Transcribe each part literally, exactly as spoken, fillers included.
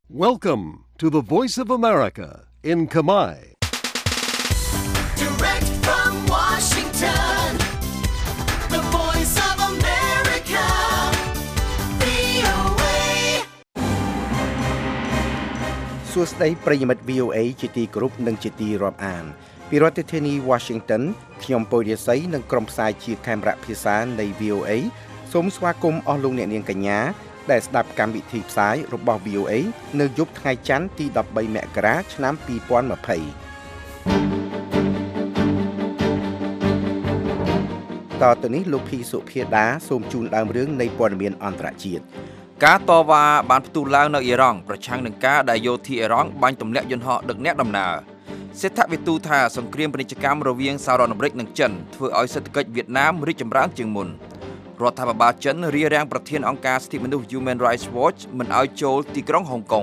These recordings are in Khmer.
Welcome to the Voice of America in Khmer. Direct from Washington, the Voice of America, វី អូ เอសួស្តីប្រិយមិត្ត វី អូ เอ ជាទីគោរពនិងជាទីរាប់អានពីរដ្ឋធានី Washington ខ្ញុំពូរិស័យនិងក្រុមផ្សាយជាខេមរៈភាសានៃ វី អូ เอ សូមស្វាគមន៍អស់លោកអ្នកនាងកញ្ញាដែលស្ដាប់កម្មវិធីផ្សាយរបស់ វី អូ เอ នៅយប់ថ្ងៃច័ន្ទទីដប់បីមករាឆ្នាំពីរពាន់ម្ភៃតទៅនេះលោកភីសុភាដាសូមជូនដើមរឿងនៃព័ត៌មានអន្តរជាតិការតវ៉ាបានផ្ទុះឡើងនៅអ៊ីរ៉ង់ប្រឆាំងនឹងការដែលយោធាអ៊ីរ៉ង់បាញ់ទម្លាក់យន្តហោះដឹកអ្នកដំណើរសេដ្ឋវិទូថាសង្គ្រាមពាណិជ្ជកម្មរវាងសហរដ្ឋអាមេរិកនិងចិនធ្វើឲ្យសេដ្ឋកិច្ចវៀតណាមរីកចម្រើនជាងមុនរដ្ឋាភិបាលចិនរារាំងប្រធានអង្គការសិទ្ធិមនុស្ស Human Rights Watch មិនឲ្យចូលទីក្រុងហុងកុង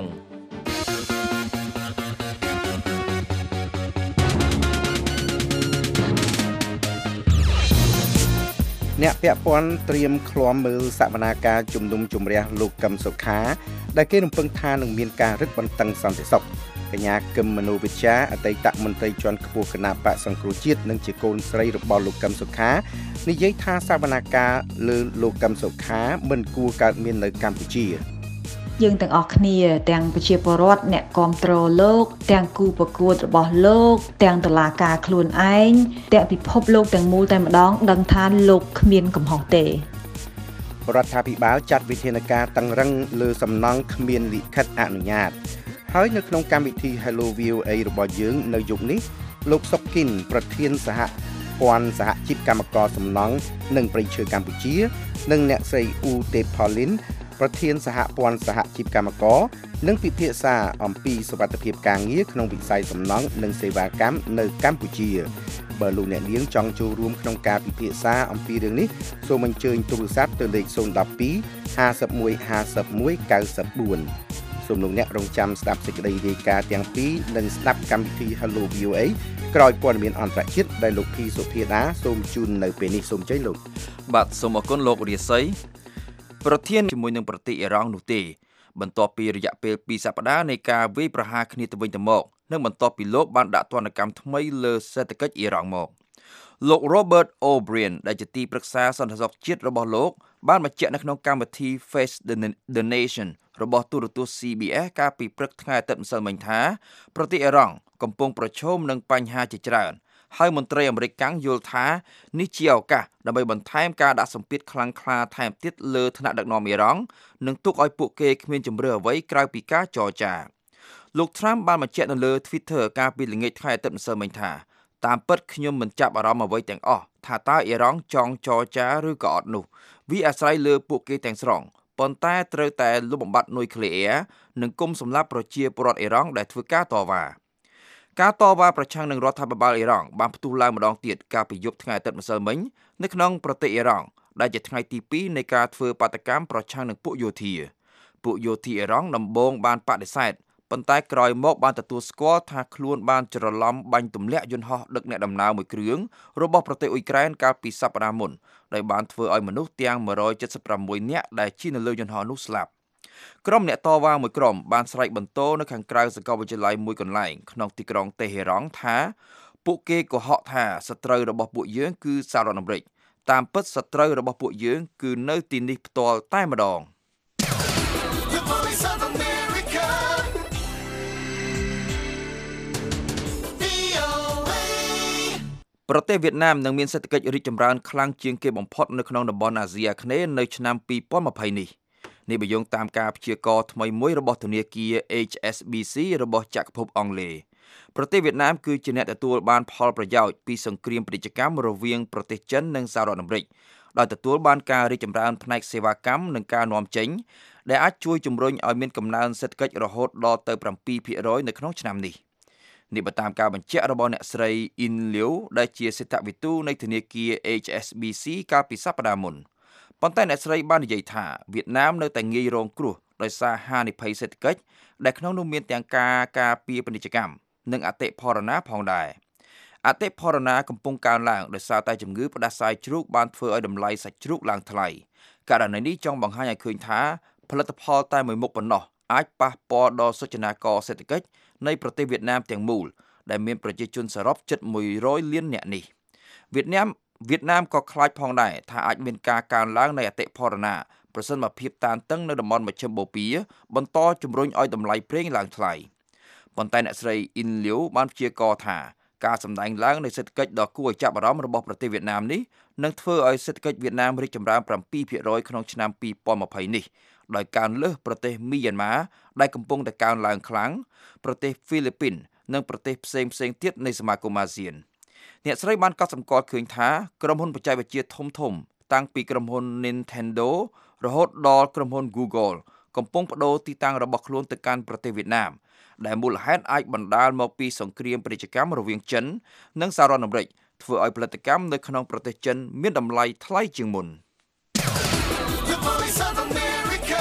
អ្នកពាក់ព័ន្ធត្រៀមឃ្លាំមើលសវនាការជំនុំជម្រះលោកកឹមសុខាដែលគេរំពឹងថានឹងមានការរឹតបន្តឹងសន្តិសុខកញ្ញាគឹមមនោវិជ្ជាអតីតមន្ត្រីជាន់ខ្ពស់គណៈបកសង្គ្រោះជាតិនិងជាកូនស្រីរបស់លោកកឹមសុខានិយាយថាសវនាការលើលោកកឹមសុខាមិនគួរកើតមាននៅកម្ពុជាយើងទាំងអស់គ្នាទាំងប្រជាពលរដ្ឋអ្នកគាំទ្រលោកទាំងគូប្រកួតរបស់លោកទាំងតុលាការខ្លួនឯងទាំងពិភពលោកទាំងមូលតែម្ដងដឹងថាលោកគ្មានកំហុសទេរដ្ឋាភិបាលចាត់វិធានការតឹងរឹងលើសំណង់គ្មានលិខិតអនុញ្ញាតហើយនៅក្នុងកម្មវិធី Hello វី អូ เอ របស់យើងនៅយប់នេះលោកសុកគិនប្រធានសហព័ន្ធសហជីពកម្មករសំណង់និងប្រៃឈើកម្ពុជានិងអ្នកស្រីអ៊ូទេផូលីនប្រធានសហព័ន្ធសហជីពកម្មករនឹងពិភាក្សាអំពីសុវត្ថិភាពការងារក្នុងវិស័យសំណង់និងសេវាកម្មនៅកម្ពុជាបើលោកអ្នកនាងចង់ចូលរួមក្នុងការពិភាក្សាអំពីរឿងនេះសូមអញ្ជើញទូរស័ព្ទទៅលេខศูนย์ หนึ่ง สอง ห้า หนึ่ง หนึ่ง ห้า หนึ่ง หนึ่ง เก้า สี่សូមលោកអ្នករងចាំស្ដាប់សេចក្តីរាយការណ៍ទាំងពីរនិងស្ដាប់កម្មវិធី Hello វី អូ เอ ក្រោយព័ត៌មានអន្តរជាតិដែលលោកភីសុភាដាសូមជូននៅពេលនេះសូមជ័យលោកបាទសូមអរគុណលោករាសីប្រធានជាមួយនឹងប្រទេសអ៊ីរ៉ង់នោះទេបន្ទាប់ពីរយៈពេលពីរសប្តាហ៍នៃការវាយប្រហារគ្នាទៅវិញទៅមកនិងបន្ទាប់ពីលោកបានដាក់ទណ្ឌកម្មថ្មីលើសេដ្ឋកិច្ចអ៊ីរ៉ង់មកលោក Robert O'Brien ដែលជាទីប្រឹក្សាសន្តិសុខជាតិរបស់លោកបានបញ្ជាក់នៅក្នុងកម្មវិធី Face the Nation របស់ទូរទស្សន៍ ซี บี เอส កាលពីព្រឹកថ្ងៃអាទិត្យម្សិលមិញថាប្រទេសអ៊ីរ៉ង់កំពុងប្រឈមនឹងបញ្ហាជាច្រើនហើយមន្ត្រីអាមេរិកកាំងយល់ថានេះជាឱកាសដើម្បីបន្ថែមការដាក់សម្ពាធខ្លាំងក្លាថែមទៀតលើថ្នាក់ដឹកនាំអ៊ីរ៉ង់និងទុកឲ្យពួកគេគ្មានជម្រើសអ្វីក្រៅពីការចរចាលោក Trump បានបញ្ជាក់នៅលើ Twitter កាលពីល្ងាចថ្ងៃអាទិត្យម្សិលមិញថាតាមពិតខ្ញុំមិនចាប់អារម្មណ៍អ្វីទាំងអស់ថាតើអ៊ីរ៉ង់ចង់ចរចាឬក៏អត់នោះវាអាស្រ័យលើពួកគេទាំងស្រុងប៉ុន្តែត្រូវតែលុបបំបាត់នុយក្លេអ៊ែរនិងគុំសម្លាប់ប្រជាពលរដ្ឋអ៊ីរ៉ង់ដែលធ្វើការតវ៉ាការតវ៉ាប្រឆាំងនឹងរដ្ឋាភិបាលអ៊ីរ៉ង់បានផ្ទុះឡើងម្ដងទៀតកាលពីយប់ថ្ងៃអាទិត្យម្សិលមិញនៅក្នុងប្រទេសអ៊ីរ៉ង់ដែលជាថ្ងៃទីពីរនៃការធ្វើបាតកម្មប្រឆាំងនឹងពួកយោធាពួកយោធាអ៊ីរ៉ង់ដំបូងបានបដិសេធប៉ុន្តែក្រោយមកបានទទួលស្គាល់ថាខ្លួនបានច្រឡំបាញ់ទម្លាក់យន្តហោះដឹកអ្នកដំណើរមួយគ្រឿងរបស់ប្រទេសអ៊ុយក្រែនកាលពីសប្តាហ៍មុនដោយបានធ្វើឲ្យមនុស្សទាំងមួយរយសិបប្រាំមួយនាក់ដែលជិះនៅលើយន្តហោះនោះស្លាប់ក្រុមអ្នកតវ៉ាមួយក្រុមបានស្រែកបន្ទោនៅខាងក្រៅសាកលវិទ្យាល័យមួយកន្លែងក្នុងទីក្រុងតេហេរ៉ង់ថាពួកគេកុហកថាសត្រូវរបស់ពួកយើងគឺសហរដ្ឋអាមេរិកតាមពិតសត្រូវរបស់ពួកយើងគឺនៅទីនេះផ្ទាល់តែម្ដងប្រទេសវៀតណាមនឹងមានសេដ្ឋកិច្ចរីកចម្រើនខ្លាំងជាងគេបំផុតនៅក្នុងតំបន់អាស៊ីអាគ្នេយ៍នៅឆ្នាំពីរពាន់ម្ភៃនេះនេះបើយោងតាមការព្យាករណ៍ថ្មីមួយរបស់ធនាគារ เอช เอส บี ซี របស់ចក្រភពអង់គ្លេសប្រទេសវៀតណាមគឺជាអ្នកទទួលបានផលប្រយោជន៍ពីសង្គ្រាមពាណិជ្ជកម្មរវាងប្រទេសចិននិងសហរដ្ឋអាមេរិកដោយទទួលបានការរីកចម្រើនផ្នែកសេវាកម្មនិងការនាំចេញដែលអាចជួយជំរុញឲ្យមានកំណើនសេដ្ឋកិច្ចរហូតដល់ទៅ7%នៅក្នុងឆ្នាំនេះនេះបើតាមការបញ្ជាក់របស់អ្នកស្រីអ៊ីនលាវដែលជាសេដ្ឋវិទូនៃធនាគារ เอช เอส บี ซี កាលពីសប្តាហ៍មុនប៉ុន្តែអ្នកស្រីបាននិយាយថាវៀតណាមនៅតែងាយរងគ្រោះដោយសារហានិភ័យសេដ្ឋកិច្ចដែលក្នុងនោះមានទាំងការការពារពាណិជ្ជកម្មនិងអតិផរណាផងដែរអតិផរណាកំពុងកើនឡើងដោយសារតែជំងឺផ្ដាសាយជ្រូកបានធ្វើឲ្យតម្លៃសាច់ជ្រូកឡើងថ្លៃករណីនេះចង់បង្ហាញឲ្យឃើញថាផលិតផលតែមួយមុខប៉ុណ្ណោះអាចប៉ះពាល់ដល់សុចនាករសេដ្ឋកិច្ចនៃប្រទេសវៀតណាមទាំងមូលដែលមានប្រជាជនសរុបជិតមួយរយលាននាក់នេះវៀតណាមវៀតណាមក៏ខ្លាចផងដែរថាអាចមានការកើនឡើងនៃអតិផរណាប្រសិនបើភាពតានតឹងនៅតំបន់មជ្ឈិមបូព៌ាបន្តជំរុញឲ្យតម្លៃប្រេងឡើងថ្លៃប៉ុន្តែអ្នកស្រីអ៊ីនលាវបានព្យាករណ៍ថាការសម្ដែងឡើងនៃសេដ្ឋកិច្ចដ៏គួរឲ្យចាប់អារម្មណ៍របស់ប្រទេសវៀតណាមនេះនឹងធ្វើឲ្យសេដ្ឋកិច្ចវៀតណាមរីកចម្រើន seven percent ក្នុងឆ្នាំtwenty twentyនេះដោយកើនលើសប្រទេសមីយ៉ាន់ម៉ាដែលកំពុងតែកើនឡើងខ្លាំងប្រទេសហ្វីលីពីននិងប្រទេសផ្សេងៗទៀតនៃសមាគមអាស៊ានអ្នកស្រីបានកត់សម្គាល់ឃើញថាក្រុមហ៊ុនបច្ចេកវិទ្យាធំធំតាំងពីក្រុមហ៊ុន Nintendo រហូតដល់ក្រុមហ៊ុន Google កំពុងបដូរទីតាំងរបស់ខ្លួនទៅកាន់ប្រទេសវៀតណាមដែលមូលហេតុអាចបណ្ដាលមកពីសង្គ្រាមពាណិជ្ជកម្មរវាងចិននិងសហរដ្ឋអាមេរិកធ្វើឲ្យផលិតកម្មនៅក្នុងប្រទេសចិនមានតម្លៃថ្លៃជាងមុន The Voice of America.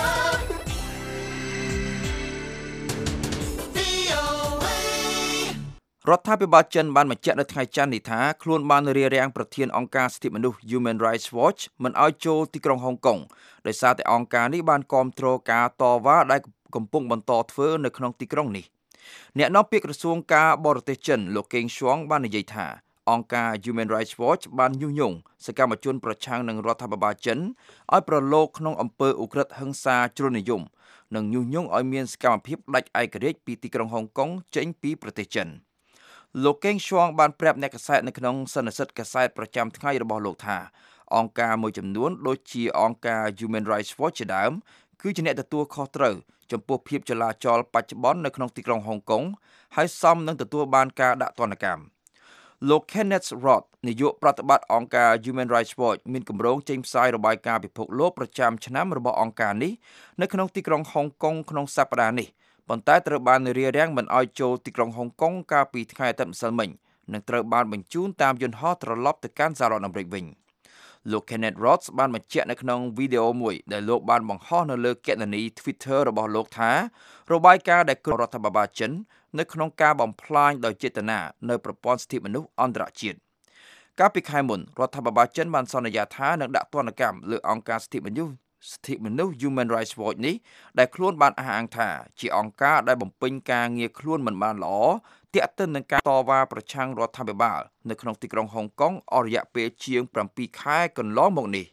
V O A. រដ្ឋាភិបាលចិនបានបញ្ជាក់នៅថ្ងៃច័ន្ទនេះថាខ្លួនបានរារាំងប្រធានអង្គការសិទ្ធិមនុស្ស Human Rights Watch មិនឲ្យចូលទីក្រុងហុងកុងដោយសារតែអង្គការនេះបានគាំទ្រការតវ៉ាដែលកំពុងបន្តធ្វើនៅក្នុងទីក្រុងនេះអ្នកនាំពាក្យក្រសួងការបរទេសចិនលោកកេងឈួងបាននិយាយថាអង្គការ Human Rights Watch បានញុះញង់សកម្មជនប្រឆាំងនឹងរដ្ឋាភិបាលចិនឲ្យប្រឡូកក្នុងអំពើឧក្រិដ្ឋហិង្សាជ្រុលនិយមនិងញុះញង់ឲ្យមានសកម្មភាពដាច់ឯករាជ្យពីទីក្រុងហុងកុងចេញពីប្រទេសចិនលោកកេងឈួងបានប្រាប់អ្នកកាសែតនៅក្នុងសន្និសីទកាសែតប្រចាំថ្ងៃរបស់លោកថាអង្គការមួយចំនួនដូចជាអង្គការ Human Rights Watch ជាដើមគឺជាអ្នកទទួលខុសត្រូវចំពោះភាពចលាចលបច្ចុប្បន្ននៅក្នុងទីក្រុងហុងកុងហើយសមនឹងទទួលបានការដាក់ទណ្ឌកម្មលោក Kenneth Roth នាយកប្រតិបត្តិអង្គការ Human Rights Watch មានគម្រោងចេញផ្សាយរបាយការណ៍ពិភពលោកប្រចាំឆ្នាំរបស់អង្គការនេះនៅក្នុងទីក្រុងហុងកុងក្នុងសប្តាហ៍នេះប៉ុន្តែត្រូវបានរារាំងមិនឲ្យចូលទីក្រុងហុងកុងកាលពីថ្ងៃអាទិត្យម្សិលមិញនិងត្រូវបានបញ្ជូនតាមយន្តហោះត្រឡប់ទៅកាន់សហរដ្ឋអាមេរិកវិញលោក Kenneth Roth បានបញ្ជាក់នៅក្នុងវីដេអូមួយដែលលោកបានបង្ហោះនៅលើគណនី Twitter របស់លោកថារបាយការណ៍ដែលក្រុមរដ្ឋាភិបាលចិននៅក្នុងការបំផ្លាញដោយចេតនានៅប្រព័ន្ធសិទ្ធិមនុស្សអន្តរជាតិកាលពីខែមុនរដ្ឋាភិបាលចិនបានសន្យាថានឹងដាក់ទណ្ឌកម្មលើអង្គការសិទ្ធិមនុស្សសិទ្ធិមនុស្ស Human Rights Watch នេះដែលខ្លួនបានអះអាងថាជាអង្គការដែលបំពេញការងារខ្លួនមិនបានល្អទាក់ទិននឹងការតវ៉ាប្រឆាំងរដ្ឋាភិបាលនៅក្នុងទីក្រុងហុងកុងអស់រយៈពេលជាងsevenខែកន្លងមកនេះ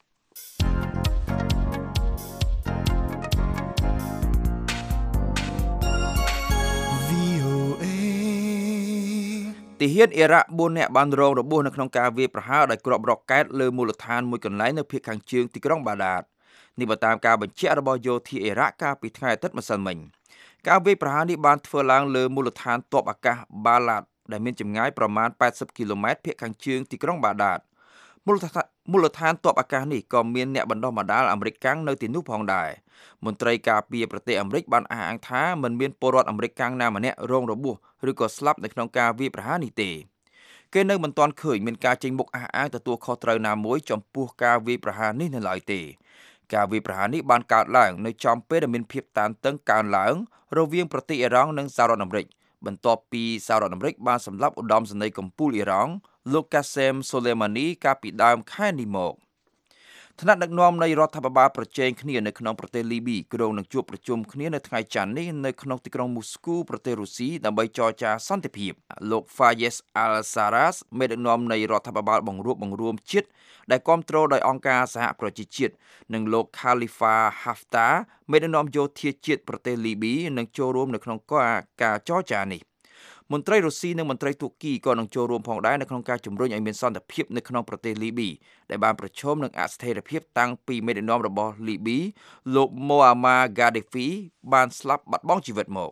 ទាហានអ៊ីរ៉ាក់fourនាក់បានរងរបួសនៅក្នុងការវាយប្រហារដោយគ្រាប់រ៉ុកកែតលើមូលដ្ឋានមួយកន្លែងនៅភាគខាងជើងទីក្រុងបាដាតនេះបើតាមការបញ្ជាក់របស់យោធាអ៊ីរ៉ាក់កាលពីថ្ងៃអាទិត្យម្សិលមិញការវាយប្រហារនេះបានធ្វើឡើងលើមូលដ្ឋានទ័ពអាកាសបាឡាតដែលមានចម្ងាយប្រមាណeightyគីឡូម៉ែត្រភាគខាងជើងទីក្រុងបាដាតមូលដ្ឋានមូលដ្ឋានទ័ពអាកាសនេះក៏មានអ្នកបណ្ដុះបណ្ដាលអាមេរិកកាំងនៅទីនោះផងដែរមន្ត្រីការពារប្រទេសអាមេរិកបានអះអាងថាមិនមានពលរដ្ឋអាមេរិកកាំងណាម្នាក់រងរបួសឬក៏ស្លាប់នៅក្នុងការវាយប្រហារនេះទេគេនៅមិនទាន់ឃើញមានការចេញមុខអះអាងទទួលខុសត្រូវណាមួយចំពោះការវាយប្រហារនេះនៅឡើយទេការវាយប្រហារនេះបានកើតឡើងនៅចំពេលដែលមានភាពតានតឹងកើនឡើងរវាងប្រទេសអ៊ីរ៉ង់និងសហរដ្ឋអាមេរិកបន្ទាប់ពីសហរដ្ឋអាមេរិកបានសម្លាប់ឧត្តមសេនីយ៍កំពូលអ៊ីរ៉ង់លោក Qasem Soleimani កាលពីដើមខែនេះមកថ្នាក់ដឹកនាំនៃរដ្ឋាភិបាលប្រជែងគ្នានៅក្នុងប្រទេសលីប៊ីក្រុងនឹងជួបប្រជុំគ្នានៅថ្ងៃច័ន្ទនេះនៅក្នុងទីក្រុងមូស្គូប្រទេសរុស្ស៊ីដើម្បីចរចាសន្តិភាពលោក Fayez al-Sarraj មេដឹកនាំនៃរដ្ឋាភិបាលបង្រួបបង្រួមជាតិដែលគាំទ្រដោយអង្គការសហប្រជាជាតិនិងលោក Khalifa Haftar មេដឹកនាំយោធាជាតិប្រទេសលីប៊ីនឹងចូលរួមនៅក្នុងការចរចានេះមន្ត្រីរុស្ស៊ីនិងមន្ត្រីទួរគីក៏នឹងចូលរួមផងដែរនៅក្នុងការជំរុញឲ្យមានសន្តិភាពនៅក្នុងប្រទេសលីប៊ីដែលបានប្រឈមនឹងអស្ថិរភាពតាំងពីមេដឹកនាំរបស់លីប៊ីលោក Muammar Gaddafi បានស្លាប់បាត់បង់ជីវិតមក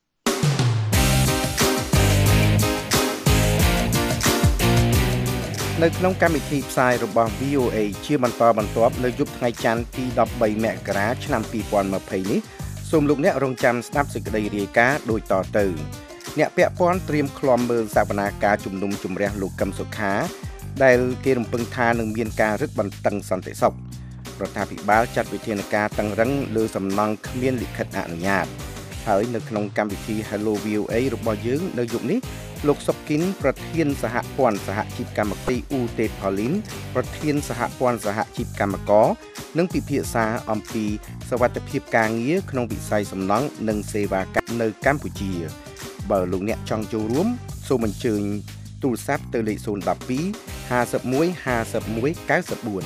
នៅក្នុងកម្មវិធីផ្សាយរបស់ V O A ជាបន្តបន្ទាប់នៅយប់ថ្ងៃច័ន្ទទីthirteenមករាឆ្នាំtwenty twentyនេះសូមលោកអ្នករងចាំស្ដាប់សេចក្តីរាយការណ៍ដូចតទៅអ្នកពាក់ព័ន្ធត្រៀមឃ្លាំមើលសវនាការជំនុំជម្រះលោកកឹមសុខាដែលគេរំពឹងថានឹងមានការរឹតបន្តឹងសន្តិសុខរដ្ឋាភិបាលចាត់វិធានការតឹងរឹងលើសំណង់គ្មានលិខិតអនុញ្ញាតហើយនៅក្នុងកម្មវិធី Hello V O A របស់យើងនៅយប់នេះលោកសុកគិនប្រធានសហព័ន្ធសហជីពកម្មករអ៊ូតេផូលីនប្រធានសហព័ន្ធសហជីពកម្មករនិងពិភាក្សាអំពីសវត្ថិភាពការងារក្នុងវិស័យសំណង់និងសេវាកម្មនៅកម្ពុជាបើលោកអ្នកចង់ចូលរួមសូមអញ្ជើញទូរស័ព្ទទៅលេខศูนย์ một hai ห้าสิบเอ็ด ห้าสิบเอ็ด เก้าสิบสี่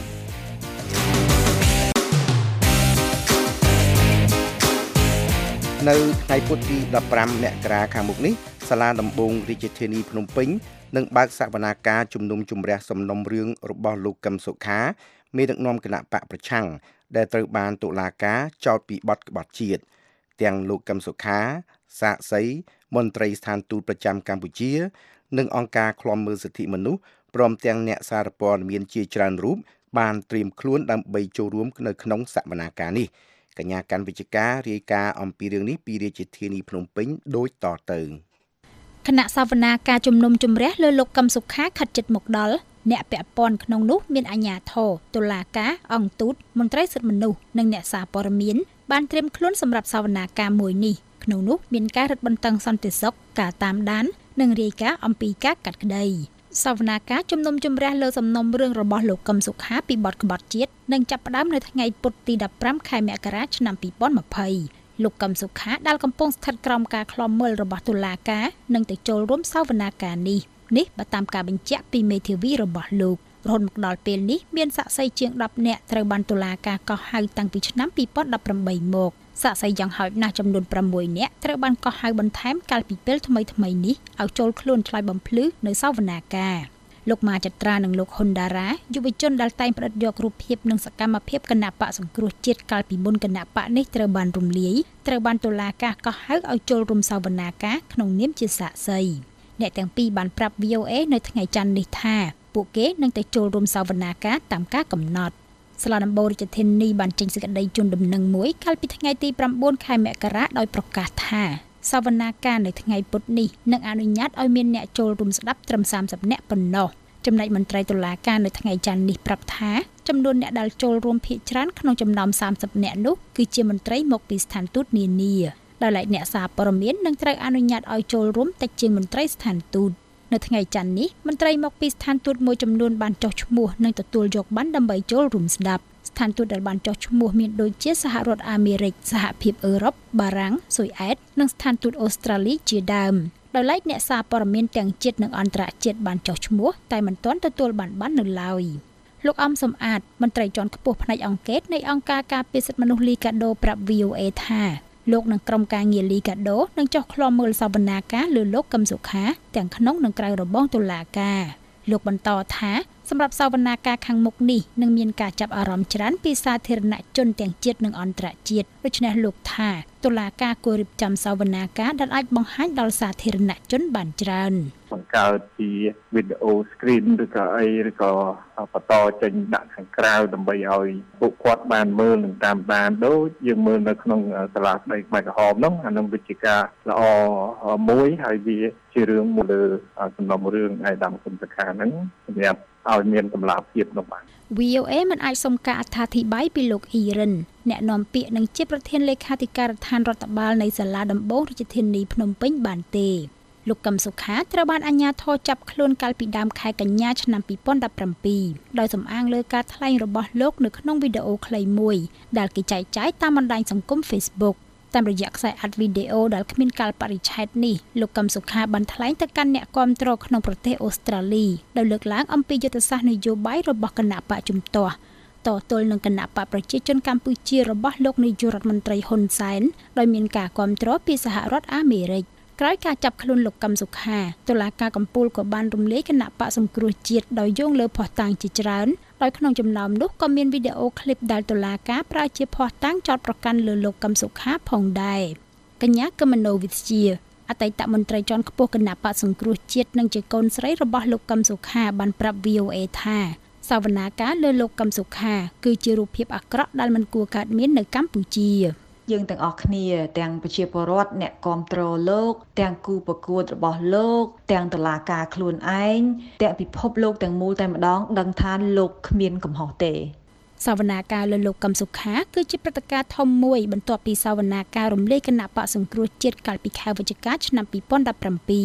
នៅថ្ងៃពុធទីដប់ប្រាំមករាខាងមុខនេះសាលាដំបងរាជធានីភ្នំពេញនឹងបើកសវនាការជំនុំជម្រះសំណុំរឿងរបស់លោកកឹមសុខាមេដឹកនាំគណៈបកប្រឆាំងដែលត្រូវបានតុលាការចោទពីបទក្បត់ជាតិទាំងលោកកឹមសុខាសាក្សីមន្ត្រីស្ថានទូតប្រចាំកម្ពុជានិងអង្គការឃ្លាំមើលសិទ្ធិមនុស្សព្រមទាំងអ្នកសារព័ត៌មានជាច្រើនរូបបានត្រៀមខ្លួនដើម្បីចូលរួមនៅក្នុងសវនាការនេះកញ្ញាកាន់វិជ្ជការរាយការណ៍អំពីរឿងនេះពីរាជធានីភ្នំពេញដូចតទៅគណៈសវនាការជំនុំជម្រះលើលោកកឹមសុខាខិតជិតមកដល់អ្នកពាក់ព័ន្ធក្នុងនោះមានអាជ្ញាធរតុលាការអង្គទូតមន្ត្រីសិទ្ធិមនុស្សនិងអ្នកសារព័ត៌មានបានត្រៀមខ្លួនសម្រាប់សវនាការមួយនេះក្នុងនោះមានការរឹតបន្តឹងសន្តិសុខការតាមដាននិងរាយការណ៍អំពីការកាត់ក្តីសវនាការជំនុំជម្រះលើសំណុំរឿងរបស់លោកកឹមសុខាពីបទក្បត់ជាតិនឹងចាប់ផ្ដើមនៅថ្ងៃពុធទីដប់ប្រាំខែមករាឆ្នាំពីរពាន់ยี่สิบលោកកឹមសុខាដែលកំពុងស្ថិតក្រោមការឃ្លាំមើលរបស់តុលាការនឹងទៅចូលរួមសវនាការនេះនេះបើតាមការបញ្ជាក់ពីមេធាវីរបស់លោករហូតមកដល់ពេលនេះមានសាក្សីជាងដប់នាក់ត្រូវបានតុលាការកោះហៅតាំងពីឆ្នាំពីរពាន់ដប់ប្រាំបីមកសាក្សីយ៉ាងហោចណាស់ចំនួនប្រាំមួយនាក់ត្រូវបានកោះហៅបន្ថែមកាលពីពេលថ្មីថ្មីនេះឲ្យចូលខ្លួនឆ្លើយបំភ្លឺនៅសវនាការលោកម៉ាចត្រានិងលោកហ៊ុនដារ៉ាយុវជនដែលតែងផ្តិតយករូបភាពនិងសកម្មភាពគណៈបកសង្គ្រោះជាតិកាលពីមុនគណៈបកនេះត្រូវបានរំលាយត្រូវបានតុលាការកោះហៅឲ្យចូលរួមសវនាការក្នុងនាមជាសាក្សីអ្នកទាំងពីរបានប្រាប់ វី អូ អេ នៅថ្ងៃច័ន្ទនេះថាពួកគេនឹងទៅចូលរួមសវនាការតាមការកំណត់សាលាដំបូងរាជធានីបានចេញសេចក្តីជូនដំណឹងមួយកាលពីថ្ងៃទីប្រាំបួនខែមករាដោយប្រកាសថាសវនាការនៅថ្ងៃពុធនេះនឹងអនុញ្ញាតឲ្យមានអ្នកចូលរួមស្ដាប់ត្រឹមសាមសិបនាក់ប៉ុណ្ណោះចំណែកមន្ត្រីតុលាការនៅថ្ងៃច័ន្ទនេះប្រាប់ថាចំនួនអ្នកដែលចូលរួមភាគច្រើនក្នុងចំណោមសាមសិបនាក់នោះគឺជាមន្ត្រីមកពីស្ថានទូតនានាដោយឡែកអ្នកសារព័ត៌មាននឹងត្រូវអនុញ្ញាតឲ្យចូលរួមតិចជាងមន្ត្រីស្ថានទូតនៅថ្ងៃច័ន្ទនេះមន្ត្រីមកពីស្ថានទូតមួយចំនួនបានចុះឈ្មោះនិងទទួលយកប័ណ្ណដើម្បីចូលរួមស្ដាប់ស្ថានទូតដែលបានចុះឈ្មោះមានដូចជាសហរដ្ឋអាមេរិកសហភាពអឺរ៉ុបបារាំងស៊ុយអែតនិងស្ថានទូតអូស្ត្រាលីជាដើមដោយឡែកអ្នកសារព័ត៌មានទាំងជាតិនិងអន្តរជាតិបានចុះឈ្មោះតែមិនទាន់ទទួលបានប័ណ្ណនៅឡើយលោកអំសំអាតមន្ត្រីជាន់ខ្ពស់ផ្នែកអង្កេតនៃអង្គការការពារសិទ្ធិមនុស្សលីកាដូប្រាប់ វី អូ អេ ថាលោកនិងក្រុមការងារលីកាដូនឹងចុះឃ្លាំមើលសវនាការលើលោកកឹមសុខាទាំងក្នុងនិងក្រៅរបងតុលាការលោកបន្តថាសម្រាប់សវនាការខាងមុខនេះនឹងមានការចាប់អារម្មណ៍ច្រើនពីសាធារណជនទាំងជាតិនិងអន្តរជាតិដូច្នេះលោកថាតុលាការគួររៀបចំសវនាការដែលអាចបង្ហាញដល់សាធារណជនបានច្រើនបង្កើតជាវីដេអូ screen ឬក៏អីឬក៏បន្តចេញដាក់ខាងក្រៅដើម្បីឲ្យពួកគាត់បានមើលនិងតាមដានដូចយើងមើលនៅក្នុងសាលាស្ដីខ្មែរក្រហមហ្នឹងអានឹងវិជ្ជាការល្អមួយហើយវាជារឿងមួយលើសំណុំរឿងឯកឧត្តមសុខាហ្នឹងសម្រាប់ឲ្យមានតម្លាភាពនោះបាទវី អូ អេ មិនអាចសុំការអត្ថាធិប្បាយពីលោកអ៊ីរិនអ្នកនាំពាក្យនិងជាប្រធានលេខាធិការដ្ឋានរដ្ឋបាលនៃសាលាដំបងរាជធានីភ្នំពេញបានទេលោកកឹមសុខាត្រូវបានអាជ្ញាធរចាប់ខ្លួនកាលពីដើមខែកញ្ញាឆ្នាំពីរពាន់ដប់ប្រាំពីរដោយសំអាងលើការថ្លែងរបស់លោកនៅក្នុងវីដេអូខ្លីមួយដែលគេចែកចាយតាមបណ្ដាញសង្គម Facebook តាមរយៈខ្សែអាត់វីដេអូដែលគ្មានកាលបរិច្ឆេទនេះលោកកឹមសុខាបានថ្លែងទៅកាន់អ្នកគាំទ្រក្នុងប្រទេសអូស្ត្រាលីដោយលើកឡើងអំពីយុទ្ធសាស្ត្រនយោបាយរបស់គណៈបកជំទាស់តទល់នឹងគណៈបកប្រជាជនកម្ពុជារបស់លោកនាយករដ្ឋមន្ត្រីហ៊ុនសែនដោយមានការគាំទ្រពីសហរដ្ឋអាមេរិកក្រោយការចាប់ខ្លួនលោកកឹមសុខាតុលាការកំពូលក៏បានរំលាយគណៈបកសង្គ្រោះជាតិដោយយោងលើភស្តុតាងជាច្រើនដោយក្នុងចំណោមនោះក៏មានវីដេអូឃ្លីបដែលតុលាការប្រើជាភស្តុតាងចោទប្រកាន់លើលោកកឹមសុខាផងដែរកញ្ញាកមនោវិជ្ជាអតីតមន្ត្រីជាន់ខ្ពស់គណៈបកសង្គ្រោះជាតិនិងជាកូនស្រីរបស់លោកកឹមសុខាបានប្រាប់ វី អូ អេ ថាសវនាការលើលោកកឹមសុខាគឺជារូបភាពអាក្រក់ដែលមិនគួរកើតមាននៅកម្ពុជាយើងទាំងអស់គ្នាទាំងប្រជាពលរដ្ឋអ្នកគាំទ្រលោកទាំងគូប្រកួតរបស់លោកទាំងតុលាការខ្លួនឯងទាំងពិភពលោកទាំងមូលតែម្ដងដឹងថាលោកគ្មានកំហុសទេសវនាការលើលោកកឹមសុខាគឺជាព្រឹត្តិការណ៍ធំមួយបន្ទាប់ពីសវនាការរំលាយគណៈបកសង្គ្រោះជាតិកាលពីខែវិច្ឆិកាឆ្នាំពីរពាន់ដប់ប្រាំពីរ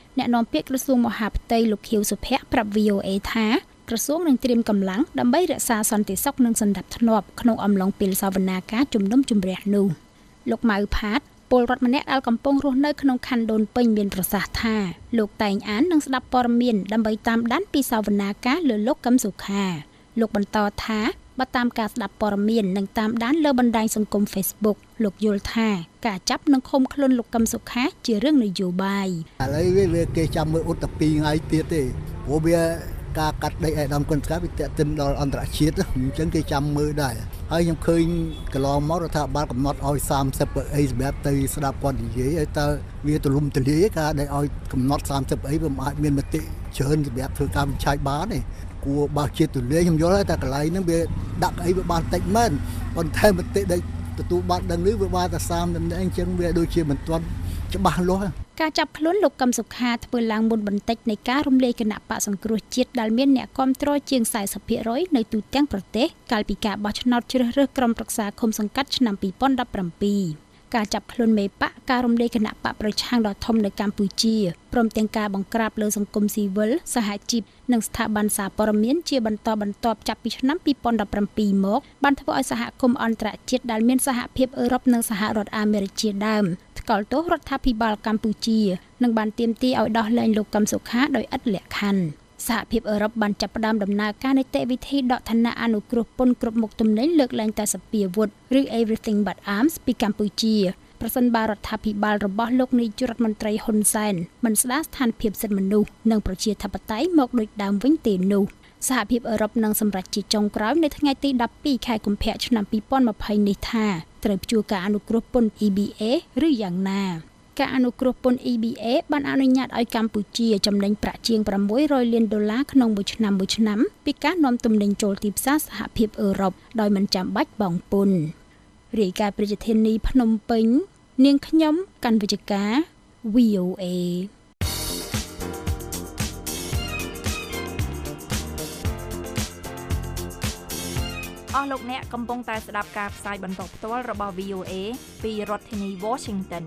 អ្នកនាំពាក្យក្រសួងមហាផ្ទៃលោកខៀវសុភ័ក្រប្រាប់ វី អូ អេ ថាក្រសួងនឹងត្រៀមកម្លាំងដើម្បីរក្សាសន្តិសុខនិងសណ្ដាប់ធ្នាប់ក្នុងអំឡុងពេលសវនាការជំនុំជម្រះនោះលោកម៉ៅផាតពលរដ្ឋម្នាក់ដែលកំពុងរស់នៅក្នុងខណ្ឌដូនពេញមានប្រសាសន៍ថាលោកតែងអាននិងស្ដាប់ព័ត៌មានដើម្បីតាមដានពីសវនាការលើលោកកឹមសុខាលោកបន្តថាបើតាមការស្ដាប់ព័ត៌មាននិងតាមដានលើបណ្ដាញសង្គម Facebook លោកយល់ថាការចាប់និងឃុំខ្លួនលោកកឹមសុខាជារឿងនយោបាយឥឡូវវាគេចាំមើលឧត្តពីថ្ងៃទៀតទេព្រោះវាការកាត់ដីឯកឧត្តមគុណស្កាវាតេតិនដល់អន្តរជាតិអញ្ចឹងគេចាំមើលដែរហើយខ្ញុំឃើញកន្លងមករដ្ឋាភិបាលកំណត់ឲ្យសាមសិបអីសម្រាប់ទៅស្ដាប់គាត់និយាយឲ្យតើវាទូលំទូលាយការដែលឲ្យកំណត់សាមសិបអីវាមិនអាចមានមតិច្រើនសម្រាប់ធ្វើការវិនិច្ឆ័យបានទេគួរបើជាទូលាយខ្ញុំយល់តែកន្លែងហ្នឹងវាដាក់អីវាបានតិចមែនប៉ុន្តែមតិដែលទទួលបានដឹងនេះវាបានតែសាមតំណែងអញ្ចឹងវាដូចជាមិនទាន់ច្បាស់លាស់ការចាប់ខ្លួនលោកកឹមសុខាធ្វើឡើងមុនបន្តិចនៃការរំលាយគណៈបកសង្គ្រោះជាតិដែលមានអ្នកគាំទ្រជាង สี่สิบเปอร์เซ็นต์ នៅទូទាំងប្រទេសកាលពីការបោះឆ្នោតជ្រើសរើសក្រុមប្រឹក្សាឃុំសង្កាត់ឆ្នាំពីរពាន់ដប់ប្រាំពីរការចាប់ខ្លួនមេបកការរំលាយគណៈបកប្រឆាំងដ៏ធំនៅកម្ពុជាព្រមទាំងការបង្ក្រាបលើសង្គមស៊ីវិលសហជីពនិងស្ថាប័នសារព័ត៌មានជាបន្តបន្ទាប់ចាប់ពីឆ្នាំពីរពាន់ដប់ប្រាំពីរមកបានធ្វើឲ្យសហគមន៍អន្តរជាតិដែលមានសហភាពអឺរ៉ុបនិងសហរដ្ឋអាមេរិកជាដើមថ្កោលទោសរដ្ឋាភិបាលកម្ពុជានិងបានទាមទារឲ្យដោះលែងលោកកឹមសុខាដោយឥតលក្ខខណ្ឌសហភាពអឺរ៉ុបបានចាប់ផ្ដើមដំណើរការនីតិវិធីដកឋានៈអនុគ្រោះពន្ធគ្រប់មុខទំនិញលើកលែងតែសពាវុធឬ Everything But Arms ពីកម្ពុជាប្រសិនបើរដ្ឋាភិបាលរបស់លោកនាយករដ្ឋមន្ត្រីហ៊ុនសែនមិនស្ដារស្ថានភាពសិទ្ធិមនុស្សនិងប្រជាធិបតេយ្យមកដូចដើមវិញទេនោះសហភាពអឺរ៉ុបនឹងសម្រេចជាចុងក្រោយនៅថ្ងៃទីដប់ពីរខែកុម្ភៈឆ្នាំពីរពាន់ម្ភៃនេះថាត្រូវព្យួរការអនុគ្រោះពន្ធ អ៊ី ប៊ី เอ ឬយ៉ាងណាការអនុគ្រោះពន្ធ អ៊ី ប៊ី เอ បានអនុញ្ញាតឲ្យកម្ពុជាចំណេញប្រាក់ជាងប្រាំមួយរយលានដុល្លារក្នុងមួយឆ្នាំមួយឆ្នាំពីការនាំទំនិញចូលទីផ្សារសហភាពអឺរ៉ុបដោយមិនចាំបាច់បង់ពន្ធរាយការណ៍ប្រជាធានីភ្នំពេញនាងខ្ញុំកាន់វិជ្ជការ វី អូ เอអស់លោកអ្នកកំពុងតែស្ដាប់ការផ្សាយបន្តផ្ទាល់របស់ វី អូ เอ ពីរដ្ឋធានី Washington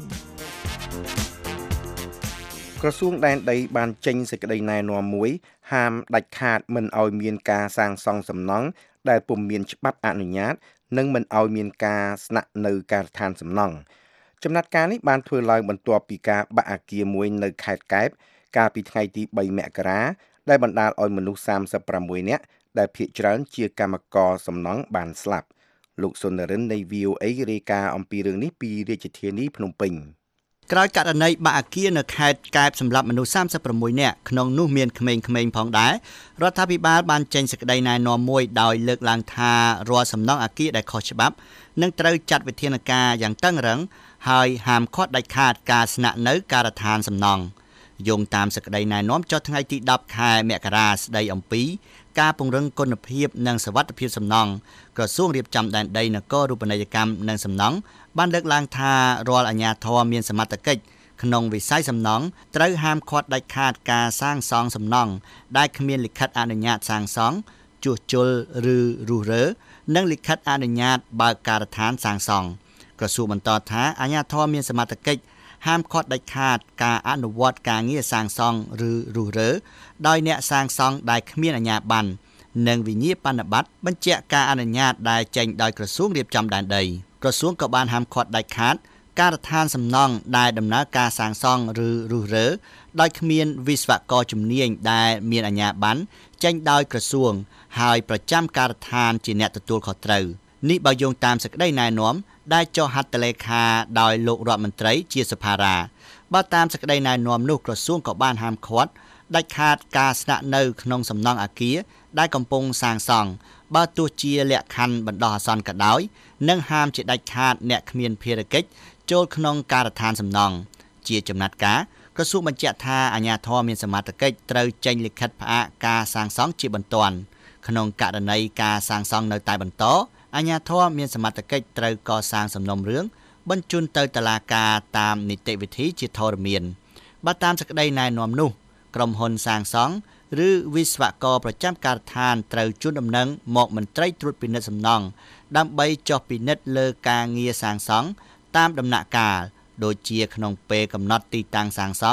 ក្រសួងដែនដីបានចេញសេចក្តីណែនាំមួយហាមដាច់ខាតមិនឲ្យមានការសាងសង់សំណង់ដែលពុំមានច្បាប់អនុញ្ញាតនិងមិនឲ្យមានការស្នាក់នៅការដ្ឋានសំណង់ចំណាត់ការនេះបានធ្វើឡើងបន្ទាប់ពីការបាក់អគារមួយនៅខេត្តកែបកាលពីថ្ងៃទីបីមករាដែលបណ្ដាលឲ្យមនុស្សសាមសិបប្រាំមួយនាក់ដែលភាគច្រើនជាកម្មករសំណង់បានស្លាប់លោកសុននរិននៃ វី អូ អេ រាយការណ៍អំពីរឿងនេះពីរាជធានីភ្នំពេញក្រោយករណីបាក់អគារនៅខេត្តកែបសម្រាប់មនុស្សសាមសិបប្រាំមួយនាក់ក្នុងនោះមានក្មេងៗផងដែររដ្ឋាភិបាលបានចេញសេចក្តីណែនាំមួយដោយលើកឡើងថារាល់សំណង់អគារដែលខុសច្បាប់នឹងត្រូវចាត់វិធានការយ៉ាងតឹងរ៉ឹងហើយហាមឃាត់ដាច់ខាតការស្នាក់នៅការដ្ឋានសំណង់យោងតាមសេចក្តីណែនាំចុះថ្ងៃទីដប់ខែមករាស្តីអំពីការពង្រឹងគុណភាពនិងសុវត្ថិភាពសំណង់ក្រសួងរៀបចំដែនដីនគររូបនីយកម្មនិងសំណង់បានលើកឡើងថារាល់អាជ្ញាធរមានសមត្ថកិច្ចក្នុងវិស័យសំណង់ត្រូវហាមឃាត់ដាច់ខាតការសាងសង់សំណង់ដែលគ្មានលិខិតអនុញ្ញាតសាងសង់ជួសជុលឬរុះរើនិងលិខិតអនុញ្ញាតបើកការដ្ឋានសាងសង់ក្រសួងបន្តថាអាជ្ញាធរមានសមត្ថកិច្ចហាមឃាត់ដាច់ខាតការអនុវត្តការងារសាងសង់ឬរុះរើដោយអ្នកសាងសង់ដែលគ្មានអាជ្ញាប័ណ្ណនិងវិញ្ញាបនបត្របញ្ជាក់ការអនុញ្ញាតដែលចេញដោយក្រសួងរៀបចំដែនដីក្រសួងក៏បានហាមឃាត់ដាច់ខាតការដ្ឋានសំណង់ដែលដំណើរការសាងសង់ឬរុះរើដោយគ្មានវិស្វករជំនាញដែលមានអាជ្ញាប័ណ្ណចេញដោយក្រសួងហើយប្រចាំការដ្ឋានជាអ្នកទទួលខុសត្រូវនេះបើយោងតាមសេចក្តីណែនាំដែលចុះហត្ថលេខាដោយលោករដ្ឋមន្ត្រីជាសភារាបើតាមសេចក្តីណែនាំនោះក្រសួងក៏បានហាមឃាត់ដាច់ខាតការស្នាក់នៅក្នុងសំណង់អគារដែលកំពុងសាងសង់បើទោះជាលក្ខខណ្ឌបណ្ដោះអាសន្នក៏ដោយនិងហាមជាដាច់ខាតអ្នកគ្មានភារកិច្ចចូលក្នុងការដ្ឋានសំណង់ជាចំណាត់ការក្រសួងបញ្ជាក់ថាអាជ្ញាធរមានសមត្ថកិច្ចត្រូវចេញលិខិតផ្អាកការសាងសង់ជាបន្ទាន់ក្នុងករណីការសាងសង់នៅតែបន្តអាជ្ញាធរមានសមត្ថកិច្ចត្រូវកសាងសំណុំរឿងបញ្ជូនទៅតុលាការតាមនីតិវិធីជាធរមានបើតាមសេចក្តីណែនាំនោះក្រុមហ៊ុនសាងសង់ឬវិស្វករប្រចាំការដ្ឋានត្រូវជូនដំណឹងមកមន្ត្រីត្រួតពិនិត្យសំណង់ដើម្បីចុះពិនិត្យលើការងារសាងសង់តាមដំណាក់កាលដូចជាក្នុងពេលកំណត់ទីតាំងសាងសង់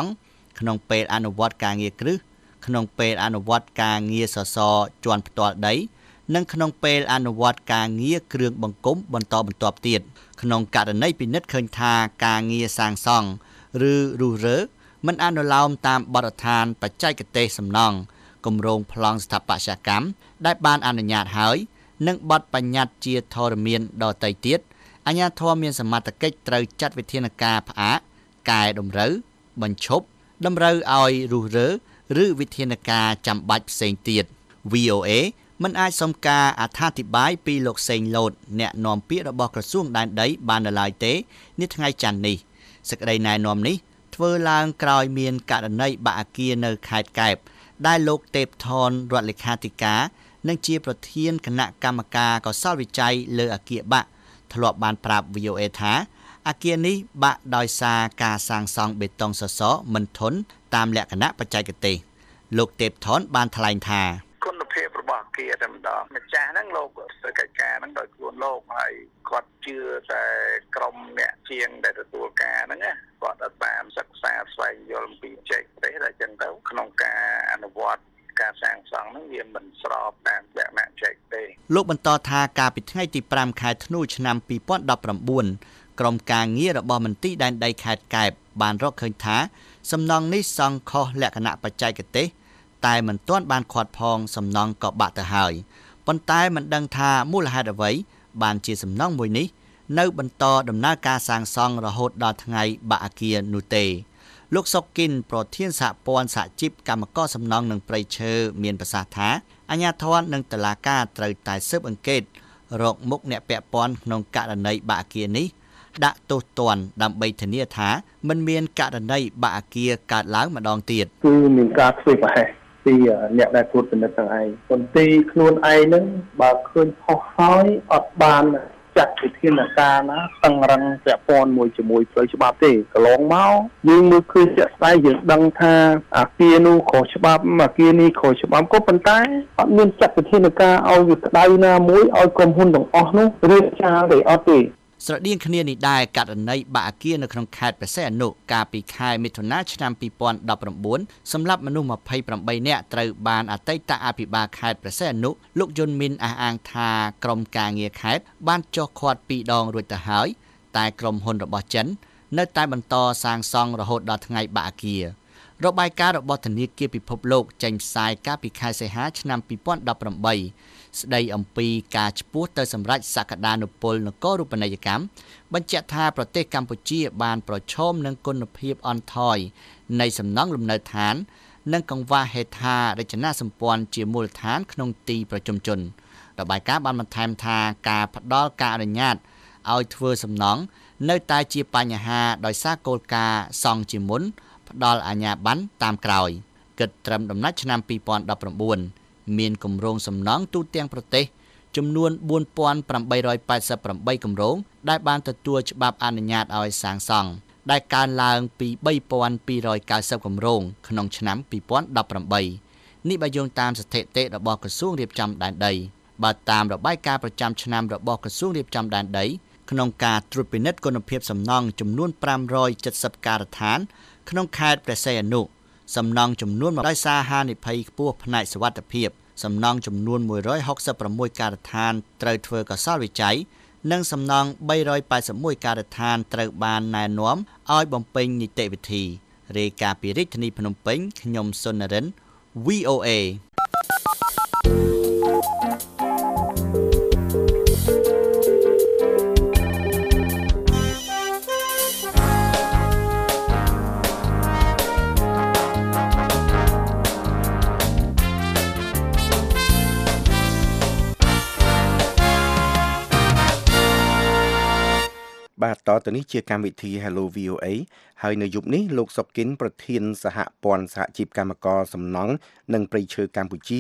ក្នុងពេលអនុវត្តការងារគ្រឹះក្នុងពេលអនុវត្តការងារសសរជាន់ផ្ទាល់ដីនិងក្នុងពេលអនុវត្តការងារគ្រឿងបង្គុំបន្តបន្ទាប់ទៀតក្នុងករណីពិនិត្យឃើញថាការងារសាងសង់ឬរុះរើមិនអនុលោមតាមបទដ្ឋានបច្ចេកទេសសំណង់គម្រោងប្លង់ស្ថាបត្យកម្មដែលបានអនុញ្ញាតហើយនិងបទបញ្ញត្តិជាធរមានដទៃទៀតអាជ្ញាធរមានសមត្ថកិច្ចត្រូវចាត់វិធានការផ្អាកកែតម្រូវបញ្ឈប់តម្រូវឲ្យរុះរើឬវិធានការចាំបាច់ផ្សេងទៀត វី អូ អេ មិនអាចសុំការអត្ថាធិប្បាយពីលោកសេងលូតអ្នកនាំពាក្យរបស់ក្រសួងដែនដីបាននៅឡើយទេនាថ្ងៃច័ន្ទនេះសេចក្តីណែនាំនេះធ្វើឡើងក្រោយមានករណីបាក់អគារនៅខេត្តកែបដែលលោកទេពថនរដ្ឋលេខាធិការនិងជាប្រធានគណៈកម្មការកសលវិច័យលើអគារបាក់ធ្លាប់បានប្រាប់ វី អូ អេ ថាអគារនេះបាក់ដោយសារការសាងសង់បេតុងសសរមិនធន់តាមលក្ខណៈបច្ចេកទេសលោកទេពថនបានថ្លែងថាគុណភាពរបស់អគារតែម្ដងម្ចាស់ហ្នឹងលោកធ្វើកិច្ចការហ្នឹងដោយខ្លួនលោកហើយគាត់ជឿតែក្រុមអ្នកជាងដែលទទួលការហ្នឹងណាគាត់អត់បានសិក្សាស្វែងយល់ពីបច្ចេកទេសតែអញ្ចឹងទៅក្នុងការអនុវត្តការសាងសង់ហ្នឹងវាមិនស្របតាមលក្ខណៈបច្ចេកទេសលោកបន្តថាកាលពីថ្ងៃទីប្រាំខែធ្នូឆ្នាំពីរពាន់ដប់ប្រាំបួនក្រុមការងាររបស់មន្ទីរដែនដីខេត្តកែបបានរកឃើញថាសំណង់នេះសង់ខុសលក្ខណៈបច្ចេកទេសតែមិនទាន់បានខាត់ផងសំណង់ក៏បាក់ទៅហើយប៉ុន្តែមិនដឹងថាមូលហេតុអ្វីបានជាសំណង់មួយនេះនៅបន្តដំណើរការសាងសង់រហូតដល់ថ្ងៃបាក់អគារនោះទេលោកសុកគិនប្រធានសហព័ន្ធសហជីពកម្មករសំណង់និងព្រៃឈើមានប្រសាសន៍ថាអាជ្ញាធរនិងតុលាការត្រូវតែស៊ើបអង្កេតរកមុខអ្នកពាក់ព័ន្ធក្នុងករណីបាក់អគារនេះដាក់ទោសទណ្ឌដើម្បីធានាថាមិនមានករណីបាក់អគារកើតឡើងម្ដងទៀតគឺមានការធ្វើប្រហែសពីអ្នកដែលគួរពិនិត្យទាំងឯងប៉ុន្តែខ្លួនឯងនឹងបើឃើញខុសហើយអត់បានចាត់វិធានការណាតឹងរឹងពាក់ព័ន្ធមួយជាមួយផ្លូវច្បាប់ទេកន្លងមកយើងមើលឃើញជាក់ស្ដែងយើងដឹងថាអាគារនោះខុសច្បាប់អាគារនេះខុសច្បាប់ក៏ប៉ុន្តែអត់មានចាត់វិធានការឲ្យវាក្តៅណាមួយឲ្យក្រុមហ៊ុនទាំងអស់នោះរៀបចាលទេអត់ទេស្រដៀងគ្នានេះដែរករណីបាក់អគារនៅក្នុងខេត្តព្រះសីហនុកាលពីខែមិថុនាឆ្នាំពីរពាន់ដប់ប្រាំបួនសម្រាប់មនុស្សម្ភៃប្រាំបីនាក់ត្រូវបានអតីតអភិបាលខេត្តព្រះសីហនុលោកយុនមីនអះអាងថាក្រុមការងារខេត្តបានចុះឃាត់ពីរដងរួចទៅហើយតែក្រុមហ៊ុនរបស់ចិននៅតែបន្តសាងសង់រហូតដល់ថ្ងៃបាក់អគាររបាយការណ៍របស់ធនាគារពិភពលោកចេញផ្សាយកាលពីខែសីហាឆ្នាំពីរពាន់ដប់ប្រាំបីស្ដីអំពីការឈ្មោះទៅសម្រាប់សក្តានុពលនគររូបនីយកម្មបញ្ជាក់ថាប្រទេសកម្ពុជាបានប្រឈមនឹងគុណភាពអន់ថយនៃសំណង់លំនៅឋាននិងកង្វះហេដ្ឋារចនាសម្ព័ន្ធជាមូលដ្ឋានក្នុងទីប្រជុំជនរបាយការណ៍បានបន្ថែមថាការផ្ដល់ការអនុញ្ញាតឲ្យធ្វើសំណង់នៅតែជាបញ្ហាដោយសារគោលការណ៍សង់ជាមុនផ្ដល់អាជ្ញាប័ណ្ណតាមក្រោយគិតត្រឹមដំណាច់ឆ្នាំពីរពាន់ដប់ប្រាំបួនមានគម្រោងសំណង់ទូទាំងប្រទេសចំនួនបួនពាន់ប្រាំបីរយប៉ែតសិបប្រាំបីគម្រោងដែលបានទទួលច្បាប់អនុញ្ញាតឲ្យសាងសង់ដែលកើនឡើងពីបីពាន់ពីររយកៅសិបគម្រោងក្នុងឆ្នាំពីរពាន់ដប់ប្រាំបីនេះបើយោងតាមស្ថិតិរបស់ក្រសួងរៀបចំដែនដីបើតាមរបាយការណ៍ប្រចាំឆ្នាំរបស់ក្រសួងរៀបចំដែនដីក្នុងការត្រួតពិនិត្យគុណភាពសំណង់ចំនួនប្រាំរយចិតសិបការដ្ឋានក្នុងខេត្តព្រះសីហនុសំណង់ចំនួនដោយសារហានិភ័យខ្ពស់ផ្នែកសុវត្ថិភាពសំណង់ចំនួនមួយរយហុកសិបប្រាំមួយការដ្ឋានត្រូវធ្វើកសលវិច័យនិងសំណង់បីរយប៉ែតសិបមួយការដ្ឋានត្រូវបានណែនាំឲ្យបំពេញនីតិវិធីរាយការណ៍ពីរាជធានីភ្នំពេញខ្ញុំសុននរិន វី អូ អេបាទតទៅនេះជាកម្មវិធី Hello វី អូ អេ ហើយនៅយប់នេះលោកសុកគិនប្រធានសហព័ន្ធសហជីពកម្មករសំណង់និងព្រៃឈើកម្ពុជា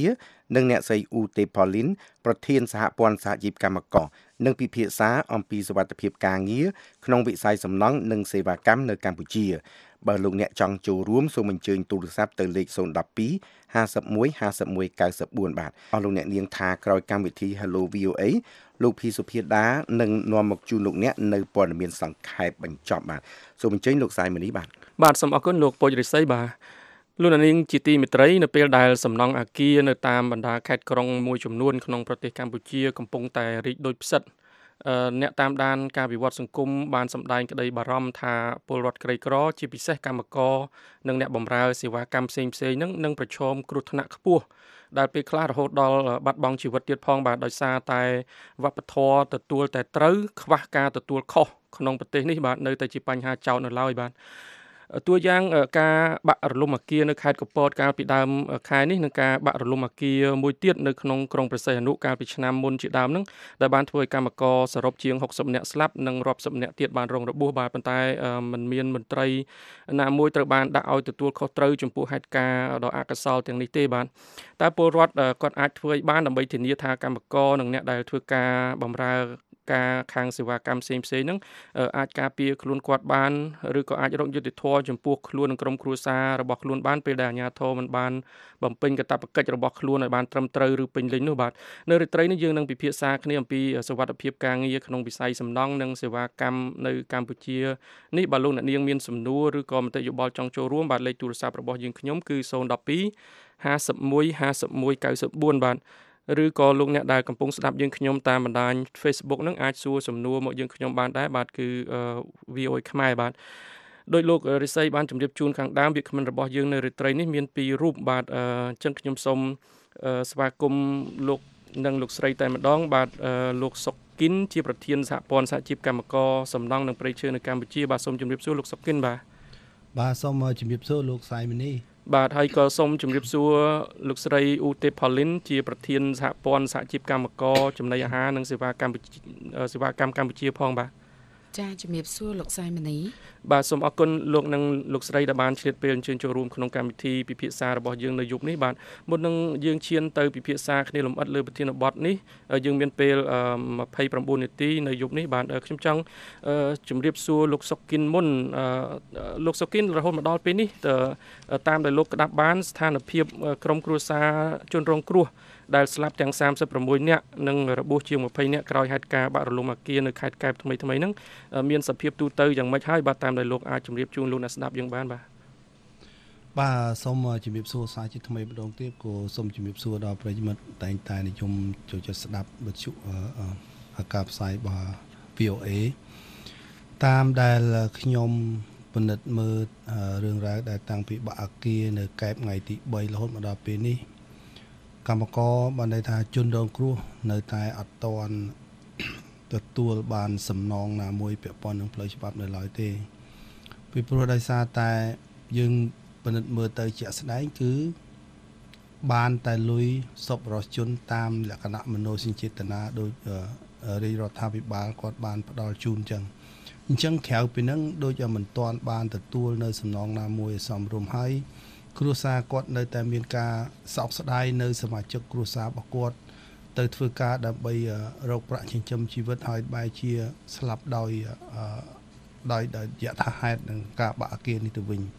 និងអ្នកស្រីអ៊ូតេប៉ូលីនប្រធានសហព័ន្ធសហជីពកម្មករនឹងពិភាក្សាអំពីសុវត្ថិភាពការងារក្នុងវិស័យសំណង់និងសេវាកម្មនៅកម្ពុជាបើលោកអ្នកចង់ចូលរួមសូមអញ្ជើញទូរស័ព្ទទៅលេខศูนย์ หนึ่ง สอง ห้า หนึ่ง หนึ่ง ห้า หนึ่ง เก้า สี่ បាទអស់លោកអ្នកនាងថាក្រោយកម្មវិធី Hello វី អូ เอ លោកភីសុភាដានឹងនាំមកជូនលោកអ្នកនៅព័ត៌មានសង្ខេបបញ្ចប់បាទសូមអញ្ជើញលោកសាយមនីបាទបាទសូមអរគុណលោកពុជរិស័យបាទលោកនាងជាទីមេត្រីនៅពេលដែលសំណង់អគារនៅតាមបណ្ដាខេត្តក្រុងមួយចំនួនក្នុងប្រទេសកម្ពុជាកំពុងតែរីកដូចផ្សិតអ្នកតាមដានការវិវត្តសង្គមបានសម្ដែងក្តីបារម្ភថាពលរដ្ឋក្រីក្រជាពិសេសកម្មករនិងអ្នកបម្រើសេវាកម្មផ្សេងៗហ្នឹងនឹងប្រឈមគ្រោះថ្នាក់ខ្ពស់ដែលពេលខ្លះរហូតដល់បាត់បង់ជីវិតទៀតផងបាទដោយសារតែវប្បធម៌ទទួលតែត្រូវខ្វះការទទួលខុសក្នុងប្រទេសនេះបាទនៅតែជាបញ្ហាចោទនៅឡើយបាទតួយ៉ាងការបាក់រលំអគារនៅខេត្តកពតកាលពីដើមខែនេះនិងការបាក់រលំអគារមួយទៀតនៅក្នុងក្រុងព្រះសីហនុកាលពីឆ្នាំមុនជាដើមហ្នឹងដែលបានធ្វើឲ្យកម្មករសរុបជាងหกสิบនាក់ស្លាប់និងរាប់សិបនាក់ទៀតបានរងរបួសបាទប៉ុន្តែมันមានមន្ត្រីណាមួយត្រូវបានដាក់ឲ្យទទួលខុសត្រូវចំពោះហេតុការណ៍ដ៏អកុសលទាំងនេះទេបាទតែពលរដ្ឋគាត់អាចធ្វើឲ្យបានដើម្បីធានាថាកម្មករនិងអ្នកដែលធ្វើការបម្រើការខាងសេវាកម្មផ្សេងៗហ្នឹងអាចការពារខ្លួនគាត់បានឬក៏អាចរកយុត្តិធម៌ចំពោះខ្លួននិងក្រុមគ្រួសាររបស់ខ្លួនបានពេលដែលអាជ្ញាធរមិនបានបំពេញកាតព្វកិច្ចរបស់ខ្លួនឲ្យបានត្រឹមត្រូវឬពេញលេញនោះបាទនៅរាត្រីនេះយើងនឹងពិភាក្សាគ្នាអំពីសុវត្ថិភាពការងារក្នុងវិស័យសំណង់និងសេវាកម្មនៅកម្ពុជានេះបើលោកអ្នកនាងមានសំណួរឬក៏មតិយោបល់ចង់ចូលរួមបាទលេខទូរស័ព្ទរបស់យើងខ្ញុំគឺศูนย์ หนึ่ง สอง ห้า หนึ่ง หนึ่ง ห้า หนึ่ง หนึ่ง เก้า สี่ បាទឬក៏លោកអ្នកដែលកំពុងស្ដាប់យើងខ្ញុំតាមបណ្ដាញ Facebook នឹងអាចសួរសំណួរមកយើងខ្ញុំបានដែរបាទគឺ វី អូ เอ ខ្មែរបាទដោយលោករិស័យបានជម្រាបជូនខាងដើមវាគ្មិនរបស់យើងនៅរាត្រីនេះមានពីររូបបាទអញ្ចឹងខ្ញុំសូមស្វាគមន៍លោកនិងលោកស្រីតែម្ដងបាទលោកសុកគិនជាប្រធានសហព័ន្ធសហជីពកម្មករសំណង់និងព្រៃឈើនៅកម្ពុជាបាទសូមជម្រាបសួរលោកសុកគិនបាទបាទសូមជម្រាបសួរលោកសាយមនីបាទហើយក៏សូមជម្រាបសួរលោកស្រីអ៊ូតេប៉ូលីនជាប្រធានសហព័ន្ធសហជីពកម្មករចំណីអាហារនិងសេវាកម្មសេវាកម្មកម្ពុជាផងបាទចាជំរាបសួរលោកសាយមនីបាទសូមអរគុណលោកនិងលោកស្រីដែលបានឆ្លៀតពេលអញ្ជើញចូលរួមក្នុងកម្មវិធីពិភាក្សារបស់យើងនៅយប់នេះបាទមុននឹងយើងឈានទៅពិភាក្សាគ្នាលម្អិតលើប្រធានបទនេះយើងមានពេលยี่สิบเก้าនាទីនៅយប់នេះបាទខ្ញុំចង់ជម្រាបសួរលោកសុកគិនមុនលោកសុកគិនរហូតមកដល់ពេលនេះតាមដែលលោកក្តាប់បានស្ថានភាពក្រុមគ្រួសារជនរងគ្រោះដែលស្លាប់ទាំង三十六នាក់និងរបួសជាងยี่สิบនាក់ក្រោយហេតុការណ៍បាក់រលំអគារនៅខេត្តកែបថ្មីៗហ្នឹងមានសភាពទូទៅយ៉ាងម៉េចហើយបាទតាមដែលលោកអាចជម្រាបជូនលោកអ្នកស្ដាប់យើងបានបាទបាទសូមជម្រាបសួរសាជាថ្មីម្ដងទៀតក៏សូមជម្រាបសួរដល់ប្រិយមិត្តតែងតែនិយមចូលចិត្តស្ដាប់វិទ្យុអាកាសផ្សាយរបស់ វី អូ เอ តាមដែលខ្ញុំពិនិត្យមើលរឿងរ៉ាវដែលតាំងពីបាក់អគារនៅកែបថ្ងៃទីបីរហូតមកដល់ពេលនេះកម្មករបានន័យថាជនរងគ្រោះនៅតែអត់ទាន់ទទួលបានសំណងណាមួយពាក់ព័ន្ធនឹងផ្លូវច្បាប់នៅឡើយទេពីព្រោះដោយសារតែយើងពិនិត្យមើលទៅជាក់ស្ដែងគឺបានតែលុយសពរស់ជនតាមលក្ខណៈមនោសញ្ចេតនាដោយរាជរដ្ឋាភិបាលគាត់បានផ្ដល់ជូនអញ្ចឹងអញ្ចឹងក្រៅពីហ្នឹងដូចមិនទាន់បានទទួលនៅសំណងណាមួយសមរម្យហើយគ្រួសារគាត់នៅតែមានការសោកស្ដាយនៅសមាជិកគ្រួសាររបស់គាត់ទៅធ្វើការដើម្បីរកប្រាក់ចិញ្ចឹមជីវិតហើយបែរជាស្លាប់ដោយដោយយថាហេតុនឹងការបាក់អគារនេះទៅវិញ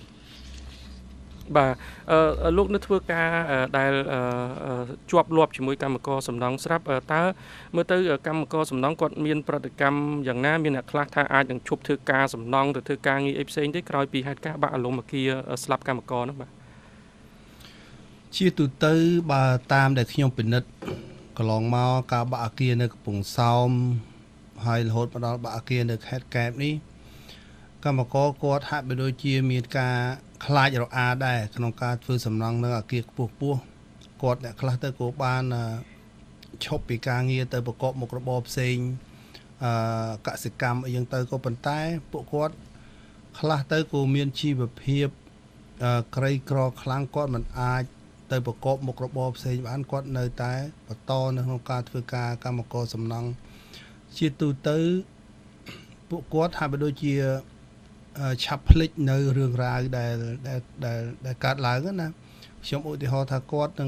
បាទលោកនៅធ្វើការដែលជាប់លាប់ជាមួយកម្មករសំណង់ស្រាប់តើមើលទៅកម្មករសំណង់គាត់មានប្រតិកម្មយ៉ាងណាមានអ្នកខ្លះថាអាចនឹងឈប់ធ្វើការសំណង់ទៅធ្វើការងារអីផ្សេងទេក្រោយពីហេតុការណ៍បាក់រលំអគារស្លាប់កម្មករនោះបាទជាទូទៅបើតាមដែលខ្ញុំពិនិត្យកន្លងមកការបាក់អគារនៅកំពង់សោមហើយរហូតមកដល់បាក់អគារនៅខេត្តកែបនេះកម្មករគាត់ហាក់បីដូចជាមានការខ្លាចរអាដែរក្នុងការធ្វើសំណង់នៅអគារខ្ពស់ខ្ពស់គាត់អ្នកខ្លះទៅក៏បានឈប់ពីការងារទៅប្រកបមុខរបរផ្សេងអឺកសិកម្មអីយ៉ាងទៅក៏ប៉ុន្តែពួកគាត់ខ្លះទៅក៏មានជីវភាពក្រីក្រខ្លាំងគាត់មិនអាចទៅប្រកបមុខរបរផ្សេងបានគាត់នៅតែបន្តនៅក្នុងការធ្វើការកម្មករសំណង់ជាទូទៅពួកគាត់ហាក់បីដូចជាឆាប់ភ្លេចនៅរឿងរ៉ាវដែលដែលដែលកើតឡើងណាខ្ញុំឧទាហរណ៍ថាគាត់នឹង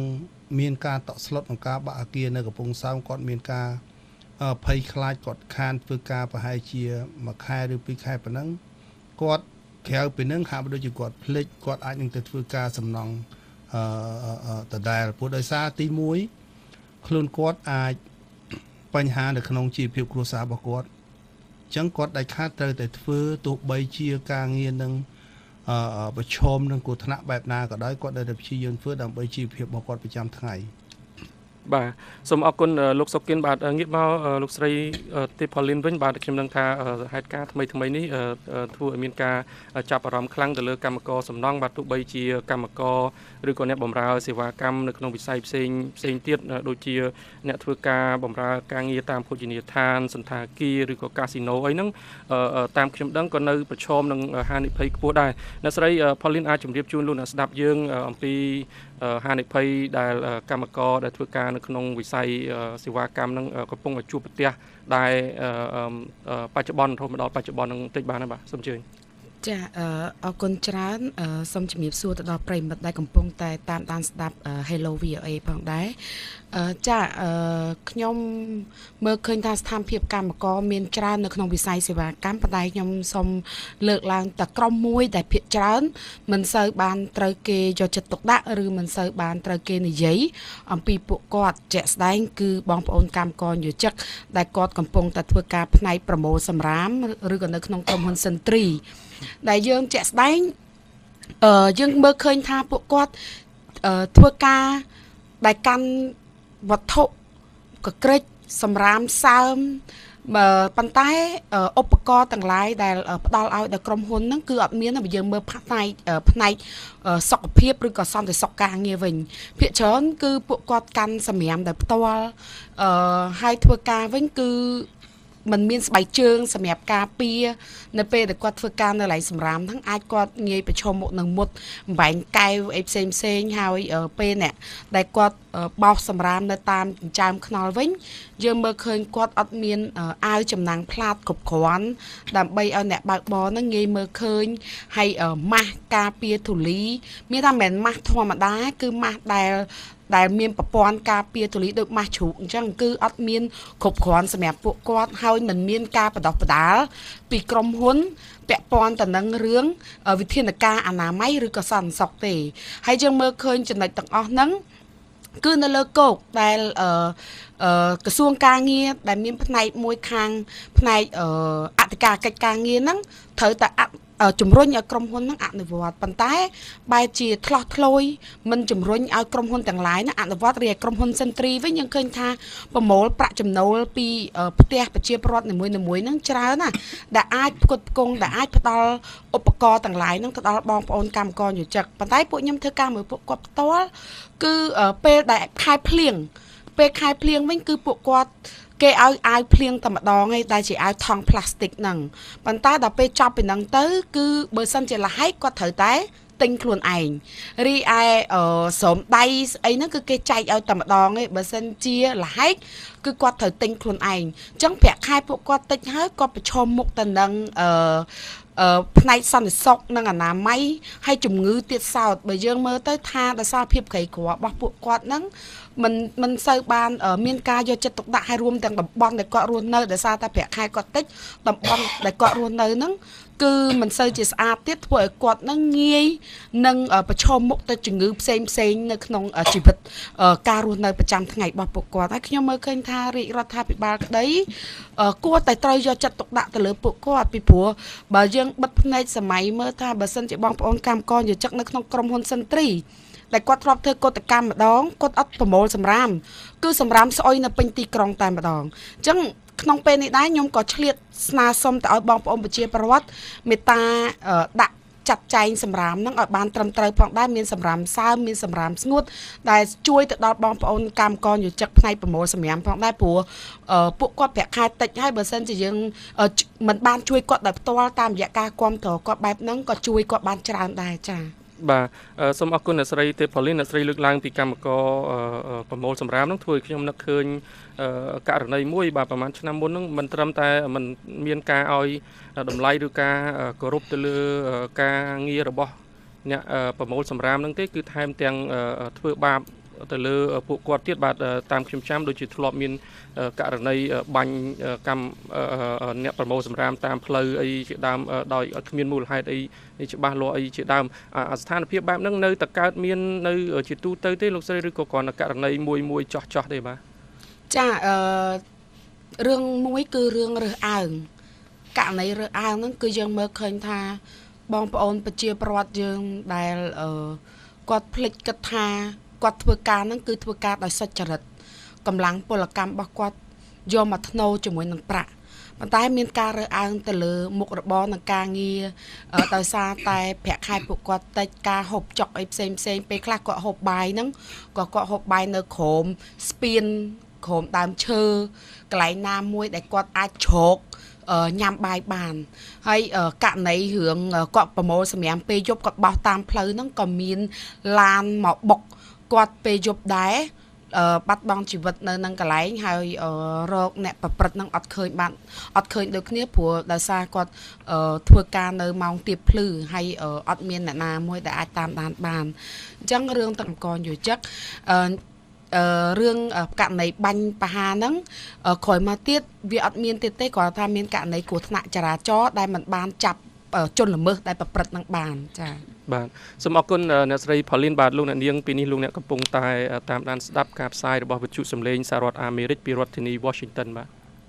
មានការតក់ស្លុតក្នុងការបាក់អាគារនៅកំពង់សោមគាត់មានការភ័យខ្លាចគាត់ខានធ្វើការប្រហែលជាមួយខែឬពីរខែប៉ុណ្ណឹងគាត់ក្រៅពីនឹងហាក់ដូចជាគាត់ភ្លេចគាត់អាចនឹងទៅធ្វើការសំណងអឺដដែលព្រោះដោយសារទីមួយខ្លួនគាត់អាចបញ្ហានៅក្នុងជីវភាពគ្រួសាររបស់គាត់អញ្ចឹងគាត់ដាច់ខាតត្រូវតែធ្វើទោះបីជាការងារនឹងអឺប្រឈមនឹងគ្រោះថ្នាក់បែបណាក៏ដោយគាត់ដែលព្យាយាមធ្វើដើម្បីជីវភាពរបស់គាត់ប្រចាំថ្ងៃបាទសូមអរគុណលោកសុគិនបាទងាកមកលោកស្រីទេផូលីនវិញបាទខ្ញុំនឹងថាហេតុការណ៍ថ្មីថ្មីនេះធ្វើឲ្យមានការចាប់អារម្មណ៍ខ្លាំងទៅលើកម្មករសំណង់បាទទោះបីជាកម្មករឬក៏អ្នកបម្រើសេវាកម្មនៅក្នុងវិស័យផ្សេងផ្សេងទៀតដូចជាអ្នកធ្វើការបម្រើការងារតាមភោជនីយដ្ឋានសន្តាគារឬក៏កាស៊ីណូអីហ្នឹងតាមខ្ញុំដឹងក៏នៅប្រឈមនឹងហានិភ័យខ្ពស់ដែរអ្នកស្រីផូលីនអាចជម្រាបជូនលោកអ្នកស្ដាប់យើងអំពីហានិភ័យដែលកម្មករដែលធ្វើការនៅក្នុងវិស័យសេវាកម្មនឹងកំពុងជួបប្រទះដែលបច្ចុប្បន្នរហូតមកដល់បច្ចុប្បន្ននឹងតិចបានហើយបាទសូមអញ្ជើញចាអរគុណច្រើនសូមជំរាបសួរទៅដល់ប្រិយមិត្តដែលកំពុងតែតាមដានស្ដាប់ Hello វី អូ អេ ផងដែរចាខ្ញុំមើលឃើញថាស្ថានភាពកម្មករមានច្រើននៅក្នុងវិស័យសេវាកម្មប៉ុន្តែខ្ញុំសូមលើកឡើងតែក្រុមមួយដែលភាគច្រើនមិនសូវបានត្រូវគេយកចិត្តទុកដាក់ឬមិនសូវបានត្រូវគេនិយាយអំពីពួកគាត់ជាក់ស្ដែងគឺបងប្អូនកម្មករយោជិកដែលគាត់កំពុងតែធ្វើការផ្នែកប្រមូលសម្រាមឬក៏នៅក្នុងក្រុមហ៊ុនសិនទ្រីដែលយើងជាក់ស្ដែងអឺយើងមើលឃើញថាពួកគាត់អឺធ្វើការដែលកាន់វត្ថុកក្រិចសម្រាមសើមប៉ុន្តែឧបករណ៍ទាំងឡាយដែលផ្ដល់ឲ្យដល់ក្រុមហ៊ុនហ្នឹងគឺអត់មានតែយើងមើលផ្នែកផ្នែកសុខភាពឬក៏សន្តិសុខការងារវិញភាគច្រើនគឺពួកគាត់កាន់សម្រាមដោយផ្ទាល់អឺហើយធ្វើការវិញគឺมันមានស្បែកជើងសម្រាប់ការពារនៅពេលដែលគាត់ធ្វើការនៅកន្លែងសម្រាមហ្នឹងអាចគាត់ងាយប្រឈមមុខនឹងមុតបំបែងកែវអីផ្សេងផ្សេងហើយពេលអ្នកដែលគាត់បោសសម្រាមនៅតាមចិញ្ចើមថ្នល់វិញយើងមើលឃើញគាត់អត់មានអាវចំណាំងផ្លាតគ្រប់គ្រាន់ដើម្បីឲ្យអ្នកបើកបរហ្នឹងងាយមើលឃើញហើយម៉ាស់ការពារធូលីមានថាមិនមែនម៉ាស់ធម្មតាគឺម៉ាស់ដែលដែលមានប្រព័ន្ធការពារទូលីដូចម៉ាស់ជ្រូកអញ្ចឹងគឺអត់មានគ្រប់គ្រាន់សម្រាប់ពួកគាត់ហើយមិនមានការបដោះបដាលពីក្រុមហ៊ុនពាក់ព័ន្ធទៅនឹងរឿងវិធានការអនាម័យឬក៏សន្តិសុខទេហើយយើងមើលឃើញចំណុចទាំងអស់ហ្នឹងគឺនៅលើគោកដែលអឺអឺក្រសួងការងារដែលមានផ្នែកមួយខាងផ្នែកអឺអធិការកិច្ចការងារហ្នឹងត្រូវតែជំរុញឲ្យក្រុមហ៊ុនហ្នឹងអនុវត្តប៉ុន្តែបែរជាឆ្លោះឆ្លោយមិនជំរុញឲ្យក្រុមហ៊ុនទាំងឡាយហ្នឹងអនុវត្តរីឯក្រុមហ៊ុនសិនទ្រីវិញយើងឃើញថាប្រមូលប្រាក់ចំណូលពីផ្ទះប្រជាពលរដ្ឋនីមួយៗហ្នឹងច្រើនណាស់ដែលអាចផ្គត់ផ្គង់ដែលអាចផ្ដល់ឧបករណ៍ទាំងឡាយហ្នឹងទៅដល់បងប្អូនកម្មករយោជិកប៉ុន្តែពួកខ្ញុំធ្វើការមួយពួកគាត់ផ្ទាល់គឺពេលដែលខែភ្លៀងពេលខែភ្លៀងវិញគឺពួកគាត់គេឲ្យអាវភ្លៀងតែម្ដងឯងដែលជាអាវថង់ផ្លាស្ទិកហ្នឹងប៉ុន្តែដល់ពេលចប់ពីហ្នឹងទៅគឺបើសិនជាលះហែកគាត់ត្រូវតែទិញខ្លួនឯងរីឯស្រោមដៃស្អីហ្នឹងគឺគេចែកឲ្យតែម្ដងឯងបើសិនជាលះហែកគឺគាត់ត្រូវទិញខ្លួនឯងអញ្ចឹងប្រាក់ខែពួកគាត់តិចហើយគាត់ប្រឈមមុខទៅនឹងអឺអឺផ្នែកសន្តិសុខនិងអនាម័យហើយជំងឺទៀតសោតបើយើងមើលទៅថាដោយសារភាពក្រីក្ររបស់ពួកគាត់ហ្នឹងមិនមិនសូវបានមានការយកចិត្តទុកដាក់ឲ្យរួមទាំងតំបន់ដែលគាត់រស់នៅដោយសារតែប្រាក់ខែគាត់តិចតំបន់ដែលគាត់រស់នៅហ្នឹងគឺមិនសូវជាស្អាតទៀតធ្វើឲ្យគាត់នឹងងាយនឹងប្រឈមមុខទៅជំងឺផ្សេងផ្សេងនៅក្នុងជីវិតការរស់នៅប្រចាំថ្ងៃរបស់ពួកគាត់ហើយខ្ញុំមើលឃើញថារាជរដ្ឋាភិបាលក្តីគួរតែត្រូវយកចិត្តទុកដាក់ទៅលើពួកគាត់ពីព្រោះបើយើងបិទភ្នែកសម័យមើលថាបើសិនជាបងប្អូនកម្មករយោជិកនៅក្នុងក្រុមហ៊ុនសិនទ្រីដែលគាត់ធ្លាប់ធ្វើកតកម្មម្ដងគាត់អត់ប្រមូលសម្រាមគឺសម្រាមស្អុយនៅពេញទីក្រុងតែម្ដងអញ្ចឹងក្នុងពេលនេះដែរខ្ញុំក៏ឆ្លៀតស្នើសុំទៅឲ្យបងប្អូនប្រជាពលរដ្ឋមេត្តាដាក់ចាត់ចែងសម្រាមហ្នឹងឲ្យបានត្រឹមត្រូវផងដែរមានសម្រាមសើមមានសម្រាមស្ងួតដែលជួយទៅដល់បងប្អូនកម្មករយោជិកផ្នែកប្រមូលសម្រាមផងដែរព្រោះពួកគាត់ប្រាក់ខែតិចហើយបើសិនជាយើងមិនបានជួយគាត់ដោយផ្ទាល់តាមរយៈការគាំទ្រគាត់បែបហ្នឹងក៏ជួយគាត់បានច្រើនដែរចា៎បាទសូមអរគុណអ្នកស្រីទេផូលីនអ្នកស្រីលើកឡើងពីកម្មករប្រមូលសម្រាមហ្នឹងធ្វើឲ្យខ្ញុំនឹកឃើញករណីមួយបាទប្រហែលឆ្នាំមុនហ្នឹងមិនត្រឹមតែមិនមានការឲ្យតម្លៃឬការគោរពទៅលើការងាររបស់អ្នកប្រមូលសម្រាមហ្នឹងទេគឺថែមទាំងធ្វើបាបទៅលើពួកគាត់ទៀតបាទតាមខ្ញុំចាំដូចជាធ្លាប់មានករណីបាញ់កម្មអ្នកប្រមូលសម្រាមតាមផ្លូវអីជាដើមដោយអត់គ្មានមូលហេតុអីច្បាស់លាស់អីជាដើមស្ថានភាពបែបហ្នឹងនៅតែកើតមាននៅជាទូទៅទេលោកស្រីឬក៏គ្រាន់តែករណីមួយមួយចោះចោះទេបាទចាអឺរឿងមួយគឺរឿងរើសអើងករណីរើសអើងហ្នឹងគឺយើងមើលឃើញថាបងប្អូនប្រជាពលរដ្ឋយើងដែលអឺគាត់ភ្លេចគិតថាគាត់ធ្វើការហ្នឹងគឺធ្វើការដោយសុចរិតកម្លាំងពលកម្មរបស់គាត់យកមកធ្នូជាមួយនឹងប្រាក់ប៉ុន្តែមានការរើសអើងទៅលើមុខរបរនិងការងារដោយសារតែប្រាក់ខែពួកគាត់តិចការហូបចុកអីផ្សេងផ្សេងពេលខ្លះគាត់ហូបបាយហ្នឹងក៏គាត់ហូបបាយនៅក្រោមស្ពានក្រោមដើមឈើកន្លែងណាមួយដែលគាត់អាចជ្រកញ៉ាំបាយបានហើយករណីរឿងគាត់ប្រមូលសម្រាមពេលយប់គាត់បោះតាមផ្លូវហ្នឹងក៏មានឡានមកបុកគាត់ពេលយប់ដែរបាត់បង់ជីវិតនៅនឹងកន្លែងហើយរកអ្នកប្រព្រឹត្តនឹងអត់ឃើញបានអត់ឃើញដូចគ្នាព្រោះដោយសារគាត់ធ្វើការនៅម៉ោងទៀបភ្លឺហើយអត់មានអ្នកណាមួយដែលអាចតាមដានបានអញ្ចឹងរឿងទឹកអង្គរយោជិកអឺរឿងករណីបាញ់បហាហ្នឹងក្រោយមកទៀតវាអត់មានទៀតទេគ្រាន់ថាមានករណីគ្រោះថ្នាក់ចរាចរណ៍ដែលមិនបានចាប់ជនល្មើសដែលប្រព្រឹត្តនឹងបានចា៎បាទសូមអរគុណអ្នកស្រី Pauline បាទលោកអ្នកនាងពីនេះលោកអ្នកកំពុងតែតាមដានស្ដាប់ការផ្សាយរបស់វិទ្យុសំឡេងសហរដ្ឋអាមេរិកពីរដ្ឋធានី Washington បាទ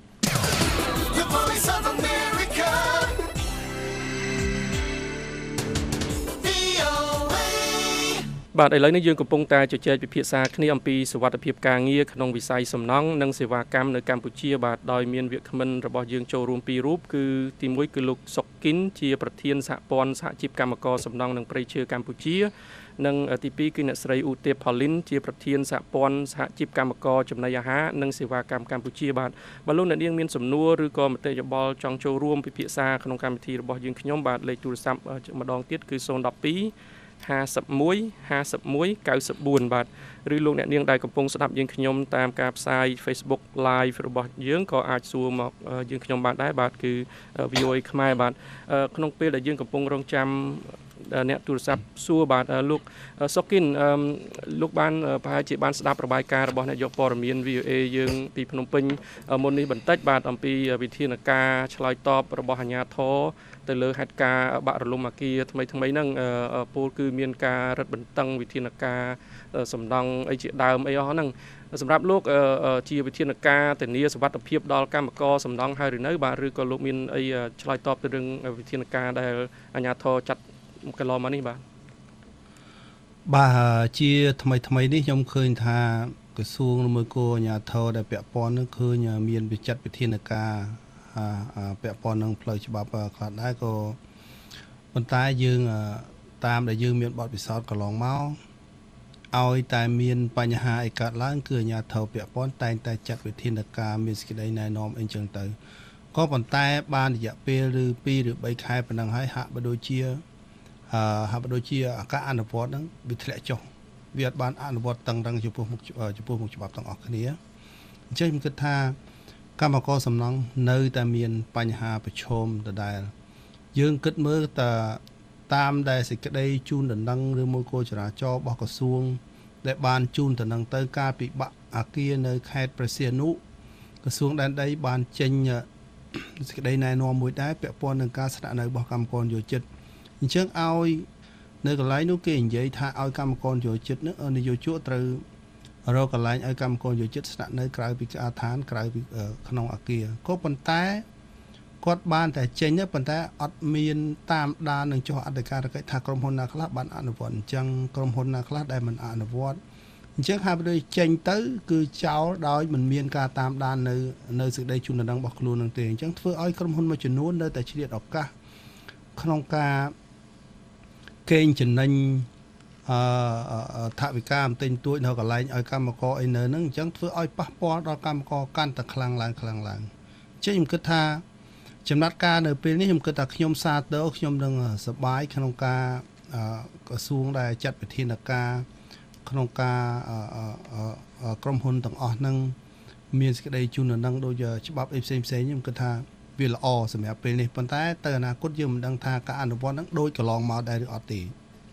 បាទឥឡូវនេះយើងកំពុងតែជជែកពិភាក្សាគ្នាអំពីសុវត្ថិភាពការងារក្នុងវិស័យសំណង់និងសេវាកម្មនៅកម្ពុជាបាទដោយមានវាគ្មិនរបស់យើងចូលរួមពីររូបគឺទីមួយគឺលោកសុកគិនជាប្រធានសហព័ន្ធសហជីពកម្មករសំណង់និងព្រៃឈើកម្ពុជានិងទីពីរគឺអ្នកស្រីឧទេព Pauline ជាប្រធានសហព័ន្ធសហជីពកម្មករចំណីអាហារនិងសេវាកម្មកម្ពុជាបាទបើលោកអ្នកនាងមានសំណួរឬក៏មតិយោបល់ចង់ចូលរួមពិភាក្សាក្នុងកម្មវិធីរបស់យើងខ្ញុំបាទលេខទូរស័ព្ទម្ដងទៀតគឺศูนย์ หนึ่ง สอง ห้าสิบเอ็ด ห้าสิบเอ็ด เก้าสิบสี่បាទឬលោកអ្នកនាងដែលកំពុងស្ដាប់យើងខ្ញុំតាមការផ្សាយ Facebook Live របស់យើងក៏អាចសួរមកយើងខ្ញុំបានដែរបាទគឺ វី អូ អេ ខ្មែរបាទក្នុងពេលដែលយើងកំពុងរងចាំអ្នកទូរស័ព្ទសួរបាទលោកសុកគិនលោកបានប្រហែលជាបានស្ដាប់របាយការណ៍របស់អ្នកយកព័ត៌មាន វី អូ អេ យើងពីភ្នំពេញមុននេះបន្តិចបាទអំពីវិធានការឆ្លើយតបរបស់អាជ្ញាធរទៅលើហេតុការណ៍បាក់រលំអគារថ្មីថ្មីហ្នឹងពលគឺមានការរឹតបន្តឹងវិធានការសំដង់អីជាដើមអីអស់ហ្នឹងសម្រាប់លោកជាវិធានការធានាសុវត្ថិភាពដល់កម្មករសំដង់ហើយឬនៅបាទឬក៏លោកមានអីឆ្លើយតបទៅរឿងវិធានការដែលអាជ្ញាធរចាត់កន្លងមកនេះបាទបាទជាថ្មីថ្មីនេះខ្ញុំឃើញថាក្រសួងមួយគោអាជ្ញាធរដែលពាក់ព័ន្ធនឹងឃើញមានវិចារវិធានការពាក់ព័ន្ធនឹងផ្លូវច្បាប់ខ្លះដែរក៏ប៉ុន្តែយើងតាមដែលយើងមានបទពិសោធន៍កន្លងមកឲ្យតែមានបញ្ហាអីកើតឡើងគឺអាជ្ញាធរពាក់ព័ន្ធតែងតែចាត់វិធានការមានសេចក្តីណែនាំអីចឹងទៅក៏ប៉ុន្តែបានរយៈពេលឬពីរឬបីខែប៉ុណ្ណឹងហើយហាក់បើដូចជាអឺហាក់បើដូចជាការអនុវត្តហ្នឹងវាធ្លាក់ចុះវាអត់បានអនុវត្តតឹងរឹងចំពោះមុខចំពោះមុខច្បាប់ទាំងអស់គ្នាអញ្ចឹងខ្ញុំគិតថាកម្មករសំណង់នៅតែមានបញ្ហាប្រឈមដដែលយើងគិតមើលតើតាមដែលសេចក្តីជូនដណ្ដឹងឬមួយគោលចរាចរណ៍របស់ក្រសួងដែលបានជូនដណ្ដឹងទៅការពិបាកអាគារនៅខេត្តព្រះសីហនុក្រសួងដែនដីបានចេញសេចក្តីណែនាំមួយដែរពាក់ព័ន្ធនឹងការស្នាក់នៅរបស់កម្មករយោជិតអញ្ចឹងឲ្យនៅកន្លែងនោះគេនិយាយថាឲ្យកម្មករយោជិតនោះនយោជកត្រូវរកកន្លែងឲ្យកម្មករយោជិតស្នាក់នៅក្រៅពីអាឋានក្រៅពីក្នុងអាគារក៏ប៉ុន្តែគាត់បានតែចេញទៅប៉ុន្តែអត់មានតាមដាននឹងចុះអធិការកិច្ចថាក្រុមហ៊ុនណាខ្លះបានអនុវត្តអញ្ចឹងក្រុមហ៊ុនណាខ្លះដែលមិនអនុវត្តអញ្ចឹងហើយបើចេញទៅគឺចោលដោយមិនមានការតាមដាននៅនៅសេចក្តីជូនដណ្ដឹងរបស់ខ្លួននឹងទេអញ្ចឹងធ្វើឲ្យក្រុមហ៊ុនមួយចំនួននៅតែឆ្លៀតឱកាសក្នុងការកេងចំណេញអឺថវិកាបន្តិចតួចនៅកន្លែងឲ្យកម្មករអីនៅហ្នឹងអញ្ចឹងធ្វើឲ្យប៉ះពាល់ដល់កម្មករកាន់តែខ្លាំងឡើងខ្លាំងឡើងអញ្ចឹងខ្ញុំគិតថាចំណាត់ការនៅពេលនេះខ្ញុំគិតថាខ្ញុំសាទរខ្ញុំនឹងសប្បាយក្នុងការក្រសួងដែលចាត់វិធានការក្នុងការក្រុមហ៊ុនទាំងអស់ហ្នឹងមានសេចក្តីជូនដណ្ដឹងដូចច្បាប់អីផ្សេងផ្សេងខ្ញុំគិតថាវាល្អសម្រាប់ពេលនេះប៉ុន្តែទៅអនាគតយើងមិនដឹងថាការអនុវត្តហ្នឹងដូចកន្លងមកដែរឬអត់ទេ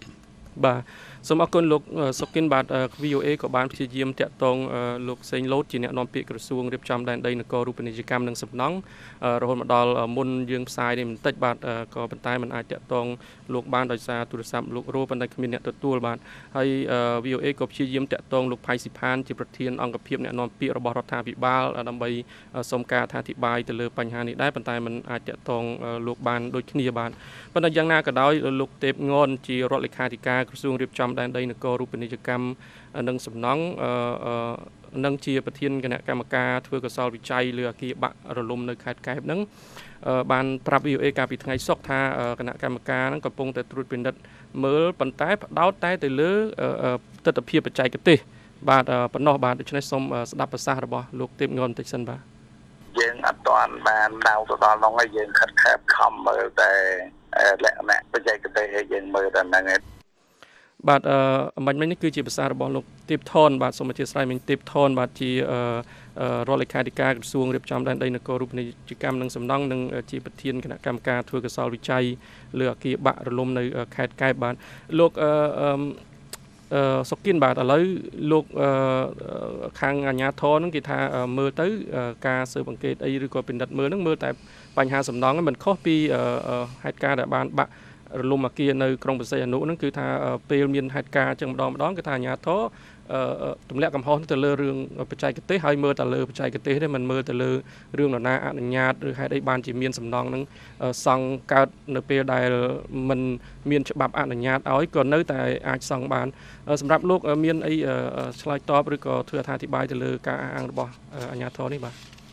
បាទសូមអរគុណលោកសុកគិនបាទ วี โอ เอ ក៏បានព្យាយាមតាក់ទងលោកសេងលូតជាអ្នកនាំពាក្យក្រសួងរៀបចំដែនដីនគររូបនីយកម្មនិងសំណង់រហូតមកដល់មុនយើងផ្សាយនេះបន្តិចបាទក៏ប៉ុន្តែมันអាចតាក់ទងលោកបានដោយសារទូរស័ព្ទលោករੂប៉ុន្តែគ្មានអ្នកទទួលបាទហើយ วี โอ เอ ក៏ព្យាយាមតាក់ទងលោកផៃស៊ីផានជាប្រធានអង្គភិបអ្នកនាំពាក្យរបស់រដ្ឋាភិបាលដើម្បីសុំការអធិប្បាយទៅលើបញ្ហានេះដែរប៉ុន្តែมันអាចតាក់ទងលោកបានដូចគ្នាបាទប៉ុន្តែយ៉ាងណាក៏ដោយលោកទេពងនជារដ្ឋលេខាធិការក្រសួងរៀបចំដែនដីនគររូបនីយកម្មនិងសំណង់និងជាប្រធានគណៈកម្មការធ្វើកសលវិច័យលើអគារបាក់រលំនៅខេត្តកែបហ្នឹងបានប្រាប់ วี โอ เอ កាលពីថ្ងៃសុក្រថាគណៈកម្មការហ្នឹងកំពុងតែត្រួតពិនិត្យមើលប៉ុន្តែផ្ដោតតែទៅលើទិដ្ឋភាពបច្ចេកទេសបាទប៉ុណ្ណោះបាទដូច្នេះសូមស្ដាប់ប្រសាសន៍របស់លោកទេពងនបន្តិចសិនបាទយើងអត់ទាន់បានដៅទៅដល់នោះហើយយើងខិតខំខំមើលតែលក្ខណៈបច្ចេកទេសយើងមើលតែហ្នឹងឯងបាទអឺមិញមិញនេះគឺជាភាសារបស់លោកទេពថនបាទសូមអធិស្ឋានមិញទេពថនបាទជារដ្ឋលេខាធិការក្រសួងរៀបចំដែនដីនគររូបនីយកម្មនិងសំណង់និងជាប្រធានគណៈកម្មការធ្វើកសលវិច័យលើអគារបាក់រលំនៅខេត្តកែបបាទលោកអឺអឺសុកគិនបាទឥឡូវលោកអឺខាងអាជ្ញាធរហ្នឹងគេថាមើលទៅការស៊ើបអង្កេតអីឬក៏ពិនិត្យមើលហ្នឹងមើលតែបញ្ហាសំណង់ហ្នឹងមិនខុសពីហេតុការណ៍ដែលបានបាក់រលំអគារនៅក្រុងបរសៃអនុហ្នឹងគឺថាពេលមានហេតុការណ៍ចឹងម្ដងម្ដងគឺថាអាជ្ញាធរទម្លាក់កំហុសទៅលើរឿងបច្ចេកទេសហើយមើលទៅលើបច្ចេកទេសទេមិនមើលទៅលើរឿងនរណាអនុញ្ញាតឬហេតុអីបានជាមានសំណង់ហ្នឹងសង់កើតនៅពេលដែលមិនមានច្បាប់អនុញ្ញាតឲ្យក៏នៅតែអាចសង់បានសម្រាប់លោកមានអីឆ្លើយតបឬក៏ធ្វើអត្ថាធិប្បាយទៅលើការអះអាងរបស់អាជ្ញាធរនេះបាទ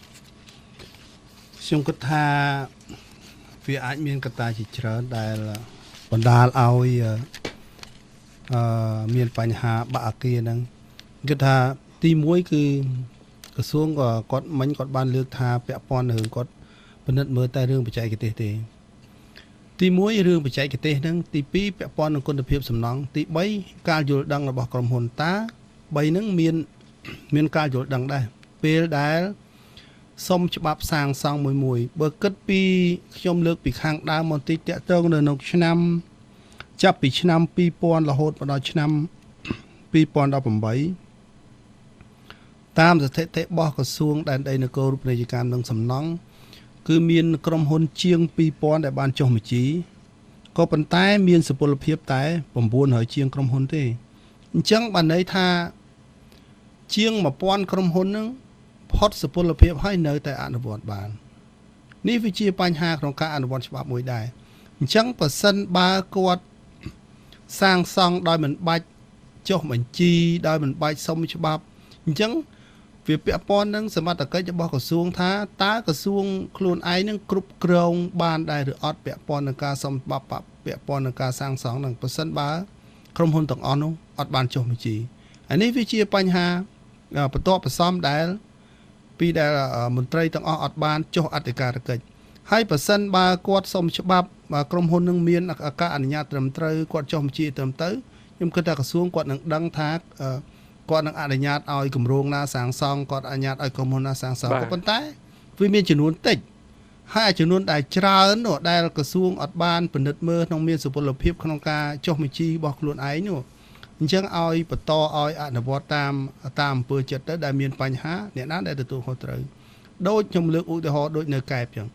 ខ្ញុំគិតថាវាអាចមានកត្តាជាច្រើនដែលបណ្ដាលឲ្យអឺមានបញ្ហាបាក់អគារហ្នឹងគិតថាទីមួយគឺក្រសួងក៏គាត់មិញគាត់បានលើកថាពាក់ព័ន្ធនឹងគាត់ពិនិត្យមើលតែរឿងបច្ចេកទេសទេទីមួយរឿងបច្ចេកទេសហ្នឹងទីពីរពាក់ព័ន្ធនឹងគុណភាពសំណង់ទីបីការយល់ដឹងរបស់ក្រុមហ៊ុនតាបីហ្នឹងមានមានការយល់ដឹងដែរពេលដែលសុំច្បាប់សាងសង់មួយមួយបើគិតពីខ្ញុំលើកពីខាងដើមមកតិចតាក់ទងនៅក្នុងឆ្នាំចាប់ពីឆ្នាំពីរពាន់រហូតមកដល់ឆ្នាំពីរពាន់ដប់ប្រាំeightតាមស្ថិតិរបស់ក្រសួងដែនដីនគររូបនីយកម្មនិងសំណង់គឺមានក្រុមហ៊ុនជាងពីរពាន់ដែលបានចុះបញ្ជីក៏ប៉ុន្តែមានសុពលភាពតែnine hundredជាងក្រុមហ៊ុនទេអញ្ចឹងបានន័យថាជាងone thousandក្រុមហ៊ុនហ្នឹងផុតសុពលភាពហើយនៅតែអនុវត្តបាននេះវាជាបញ្ហាក្នុងការអនុវត្តច្បាប់មួយដែរអញ្ចឹងបើសិនបើគាត់សាងសង់ដោយមិនបាច់ចុះបញ្ជីដោយមិនបាច់សុំច្បាប់អញ្ចឹងវាពាក់ព័ន្ធនឹងសមត្ថកិច្ចរបស់ក្រសួងថាតើក្រសួងខ្លួនឯងនឹងគ្រប់គ្រងបានដែរឬអត់ពាក់ព័ន្ធនឹងការសុំច្បាប់ពាក់ព័ន្ធនឹងការសាងសង់នឹងបើសិនបើក្រុមហ៊ុនទាំងអស់នោះអត់បានចុះបញ្ជីអានេះវាជាបញ្ហាបន្ទាប់បន្សំដែលពីដែលមន្ត្រីទាំងអស់អត់បានចុះអធិការកិច្ចហើយបើសិនបើគាត់សុំច្បាប់ក្រុមហ៊ុននឹងមានការអនុញ្ញាតត្រឹមត្រូវគាត់ចុះបញ្ជីត្រឹមត្រូវខ្ញុំគិតថាក្រសួងគាត់នឹងដឹងថាគាត់នឹងអនុញ្ញាតឲ្យគម្រោងណាសាងសង់គាត់អនុញ្ញាតឲ្យក្រុមហ៊ុនណាសាងសង់ក៏ប៉ុន្តែវាមានចំនួនតិចហើយចំនួនដែលច្រើននោះដែលក្រសួងអត់បានពិនិត្យមើលក្នុងមានសុពលភាពក្នុងការចុះបញ្ជីរបស់ខ្លួនឯងនោះអញ្ចឹងឲ្យបន្តឲ្យអនុវត្តតាមតាមអំពើចិត្តទៅដែលមានបញ្ហាអ្នកណាដែលទទួលខុសត្រូវដូចខ្ញុំលើកឧទាហរណ៍ដូចនៅកែបអញ្ចឹង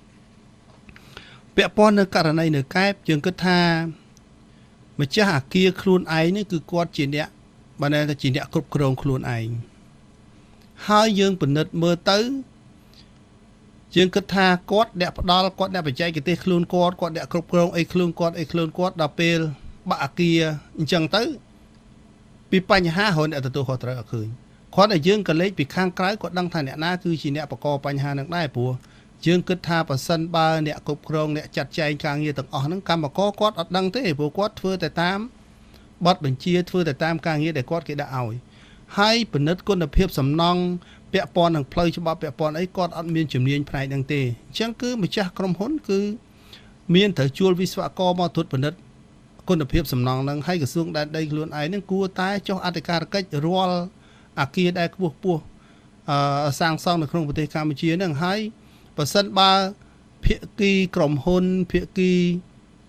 ពាក់ព័ន្ធនៅករណីនៅកែបយើងគិតថាម្ចាស់អគារខ្លួនឯងនេះគឺគាត់ជាអ្នកបានតែជាអ្នកគ្រប់គ្រងខ្លួនឯងហើយយើងពិនិត្យមើលទៅយើងគិតថាគាត់អ្នកផ្ដាល់គាត់អ្នកបច្ចេកទេសខ្លួនគាត់គាត់អ្នកគ្រប់គ្រងអីខ្លួនគាត់អីខ្លួនគាត់ដល់ពេលបាក់អគារអញ្ចឹងទៅពីបញ្ហារហូតអ្នកទទួលខុសត្រូវអត់ឃើញគាត់ឲ្យយើងក៏លេខពីខាងក្រៅគាត់ដឹងថាអ្នកណាគឺជាអ្នកបង្កបញ្ហានឹងដែរព្រោះយើងគិតថាប៉ះសិនបើអ្នកគ្រប់គ្រងអ្នកចាត់ចែងការងារទាំងអស់ហ្នឹងកម្មករគាត់អត់ដឹងទេព្រោះគាត់ធ្វើតែតាមបទបញ្ជាធ្វើតែតាមការងារដែលគាត់គេដាក់ឲ្យហើយពិនិត្យគុណភាពសំណង់ពាក់ព័ន្ធនឹងផ្លូវច្បាប់ពាក់ព័ន្ធអីគាត់អត់មានជំនាញផ្នែកហ្នឹងទេអញ្ចឹងគឺម្ចាស់ក្រុមហ៊ុនគឺមានត្រូវជួលវិស្វករមកត្រួតពិនិត្យគុណភាពសំណង់ហ្នឹងហើយក្រសួងដែនដីខ្លួនឯងហ្នឹងគួរតែចុះអធិការកិច្ចរាល់អគារដែលខ្ពស់ខ្ពស់អឺសាងសង់នៅក្នុងប្រទេសកម្ពុជាហ្នឹងហើយបើសិនបើភាគីក្រុមហ៊ុនភាគី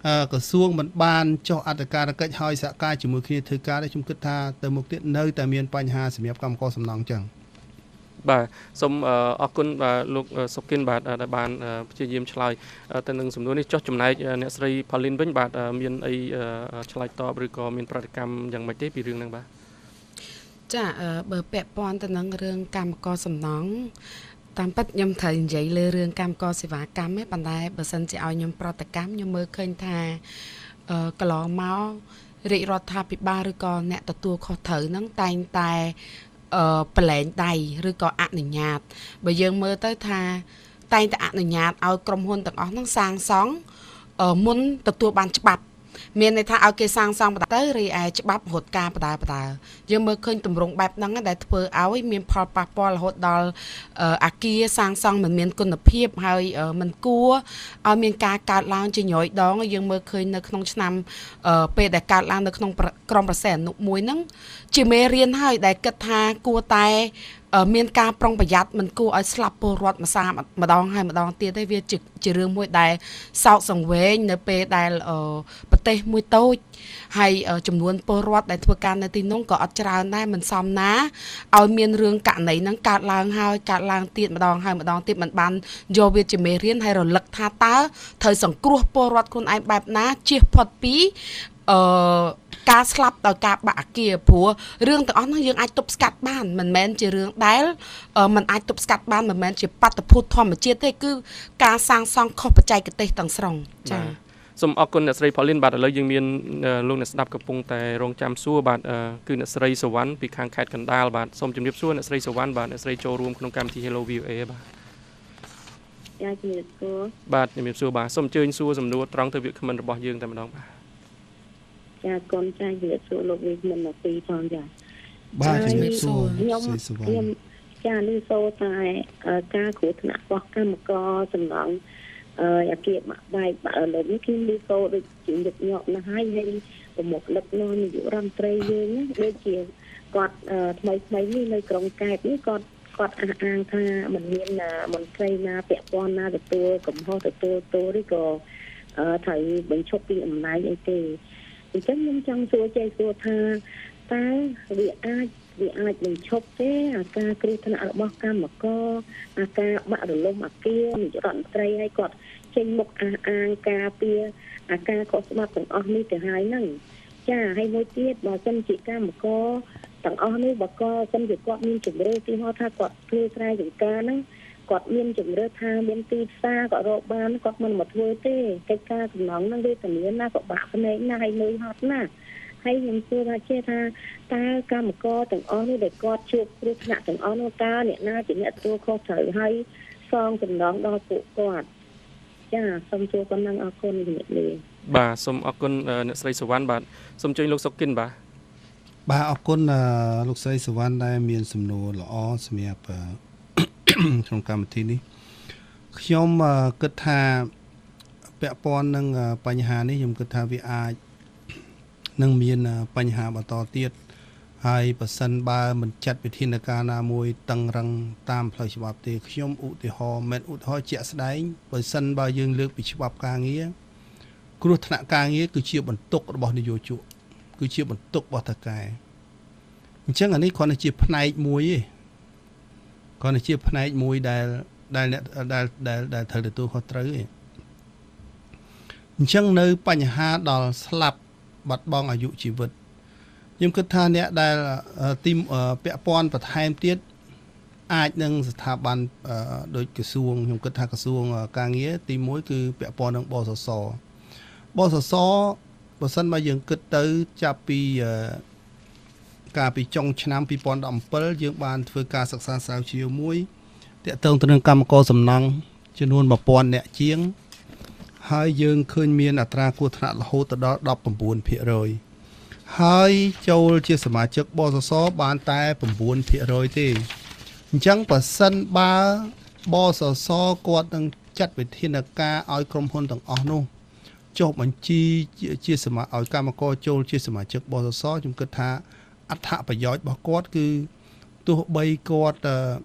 ក្រសួងមិនបានចុះអត្តការកិច្ចឲ្យសហការជាមួយគ្នាធ្វើការដែរខ្ញុំគិតថាទៅមុខទៀតនៅតែមានបញ្ហាសម្រាប់កម្មករសំណង់ចឹងបាទសូមអរគុណបាទលោកសុគិនបាទដែលបានព្យាយាមឆ្លើយទៅនឹងសំណួរនេះចុះចំណែកអ្នកស្រី Pauline វិញបាទមានអីឆ្លើយតបឬក៏មានប្រតិកម្មយ៉ាងម៉េចទេពីរឿងហ្នឹងបាទចាបើពាក់ព័ន្ធទៅនឹងរឿងកម្មករសំណង់តាមពិតខ្ញុំត្រូវនិយាយលើរឿងកម្មករសេវាកម្មឯងប៉ុន្តែបើសិនជាឲ្យខ្ញុំប្រតិកម្មខ្ញុំមើលឃើញថាកន្លងមករាជរដ្ឋាភិបាលឬក៏អ្នកទទួលខុសត្រូវហ្នឹងតែងតែអឺប្រឡែងដៃឬក៏អនុញ្ញាតបើយើងមើលទៅថាតែងតែអនុញ្ញាតឲ្យក្រុមហ៊ុនទាំងអស់ហ្នឹងសាងសង់មុនទទួលបានច្បាប់មានន័យថាឲ្យគេសាងសង់បណ្ដាទៅរីឯច្បាប់រត់ការបដាបដាយើងមើលឃើញទម្រង់បែបហ្នឹងដែលធ្វើឲ្យមានផលប៉ះពាល់រហូតដល់អាគារសាងសង់មិនមានគុណភាពហើយមិនគួរឲ្យមានការកើតឡើងជាញយដងយើងមើលឃើញនៅក្នុងឆ្នាំពេលដែលកើតឡើងនៅក្នុងក្រមប្រសិទ្ធអនុមួយហ្នឹងជាមេរៀនហើយដែលគិតថាគួរតែមានការប្រុងប្រយ័ត្នមិនគួរឲ្យស្លាប់ពលរដ្ឋម្សាម្ដងហើយម្ដងទៀតទេវាជារឿងមួយដែលសោកសង្វេងនៅពេលដែលប្រទេសមួយតូចហើយចំនួនពលរដ្ឋដែលធ្វើការនៅទីនោះក៏អត់ច្រើនដែរមិនសមណាឲ្យមានរឿងករណីហ្នឹងកើតឡើងហើយកើតឡើងទៀតម្ដងហើយម្ដងទៀតមិនបានយកវាជាមេរៀនហើយរលឹកថាតើត្រូវសង្គ្រោះពលរដ្ឋខ្លួនឯងបែបណាជៀសផុតពីអឺការស្លាប់ដោយការបាក់អាគារព្រោះរឿងទាំងអស់ហ្នឹងយើងអាចទប់ស្កាត់បានមិនមែនជារឿងដែលมันអាចទប់ស្កាត់បានមិនមែនជាបាតុភូតធម្មជាតិទេគឺការសាងសង់ខុសបច្ចេកទេសទាំងស្រុងចា៎សូមអរគុណអ្នកស្រី Pauline បាទឥឡូវយើងមានលោកអ្នកស្ដាប់កំពុងតែរងចាំសួរបាទគឺអ្នកស្រីសវណ្ណពីខាងខេត្តកណ្ដាលបាទសូមជម្រាបសួរអ្នកស្រីសវណ្ណបាទអ្នកស្រីចូលរួមក្នុងកម្មវិធី Hello វី អូ អេ បាទចាជំរាបសួរបាទជំរាបសួរបាទសូមអញ្ជើញសួរសំណួរត្រង់ទៅវាគ្មិនរបស់យើងតែម្ដងបាទចាកូនចាជំរាបសួរលោកវិមិនមកពីផងចាបាទជំរាបសួរខ្ញុំខ្ញុំចានេះសូតែការគ្រោះថ្នាក់របស់កម្មករសំណង់អឺអាគារបាក់បែកបាក់លើនេះខ្ញុំនេះសូដូចជាញឹកញាប់ណាស់ហើយហើយប្រមុខដឹកនាំនាយករដ្ឋមន្ត្រីយើងដូចជាគាត់ថ្មីថ្មីនេះនៅក្រុងកែបនេះគាត់គាត់អះអាងថាមិនមានមន្ត្រីណាពាក់ព័ន្ធណាទទួលកំហុសទទួលទោសឬក៏ត្រូវបញ្ឈប់ពីអំណាចអីទេអញ្ចឹងខ្ញុំចង់សួរចេះសួរថាតើវាអាចវាអាចបញ្ឈប់ទេអាការគ្រោះថ្នាក់របស់កម្មករអាការបាក់រលំអាគារនាយករដ្ឋមន្ត្រីឲ្យគាត់ចេញមុខអះអាងការពារអាការខុសច្បាប់ទាំងអស់នេះទៅហើយហ្នឹងចាហើយមួយទៀតបើសិនជាកម្មករទាំងអស់នេះបើក៏សិនជាគាត់មានជំរឿទីហោថាគាត់ធ្វើស្រែចម្ការហ្នឹងគាត់មានជំរឿថាមានទីផ្សារគាត់រកបានគាត់មិនមកធ្វើទេកិច្ចការសំណងហ្នឹងវាធានាណាក៏បាក់ភ្នែកណាហើយនឿយហត់ណាហើយខ្ញុំជឿថាជាថាតើកម្មករទាំងអស់នេះដែលគាត់ជួបគ្រោះថ្នាក់ទាំងអស់នោះតើអ្នកណាជាអ្នកទទួលខុសត្រូវហើយសងសំណងដល់ពួកគាត់ចាសូមជួបប៉ុណ្ណឹងអរគុណជំរាបលាបាទសូមអរគុណអ្នកស្រីសវណ្ណបាទសូមជួយលោកសុគិនបាទបាទអរគុណលោកស្រីសវណ្ណដែលមានសំណួរល្អសម្រាប់ក្នុងកម្មវិធីនេះខ្ញុំគិតថាពាក់ព័ន្ធនឹងបញ្ហានេះខ្ញុំគិតថាវាអាចនឹងមានបញ្ហាបន្តទៀតហើយបើសិនបើមិនចាត់វិធានការណាមួយតឹងរឹងតាមផ្លូវច្បាប់ទេខ្ញុំឧទាហរណ៍មិនឧទាហរណ៍ជាក់ស្ដែងបើសិនបើយើងលើកពីច្បាប់ការងារគ្រោះថ្នាក់ការងារគឺជាបន្ទុករបស់នយោជកគឺជាបន្ទុករបស់តកែអញ្ចឹងអានេះគ្រាន់តែជាផ្នែកមួយទេគ្រាន់តែជាផ្នែកមួយដែលដែលដែលដែលត្រូវទទួលខុសត្រូវទេអញ្ចឹងនៅបញ្ហាដល់ស្លាប់បាត់បង់អាយុជីវិតខ្ញុំគិតថាអ្នកដែលទីពាក់ព័ន្ធបន្ថែមទៀតអាចនឹងស្ថាប័នដូចក្រសួងខ្ញុំគិតថាក្រសួងការងារទីមួយគឺពាក់ព័ន្ធនឹងបសសបសសបើសិនបើយើងគិតទៅចាប់ពីកាលពីចុងឆ្នាំពីរពាន់ដប់ប្រាំយើង បានធ្វើការសិក្សាស្រាវជ្រាវមួយទាក់ទងទៅនឹងកម្មករសំណង់ចំនួនmột nghìnនាក់ជាងហើយយើងឃើញមានអត្រាគ្រោះថ្នាក់រហូតដល់ដប់៩ភាគរយ ហើយចូលជាសមាជិកបសសបានតែ៩ភាគរយទេអញ្ចឹងបើសិនបើបសសគាត់នឹងចាត់វិធានការឲ្យក្រុមហ៊ុនទាំងអស់នោះចុះបញ្ជីជាសមាឲ្យកម្មករចូលជាសមាជិកបសសខ្ញុំគិតថាអត្ថប្រយោជន៍របស់គាត់គឺទោះបីគាត់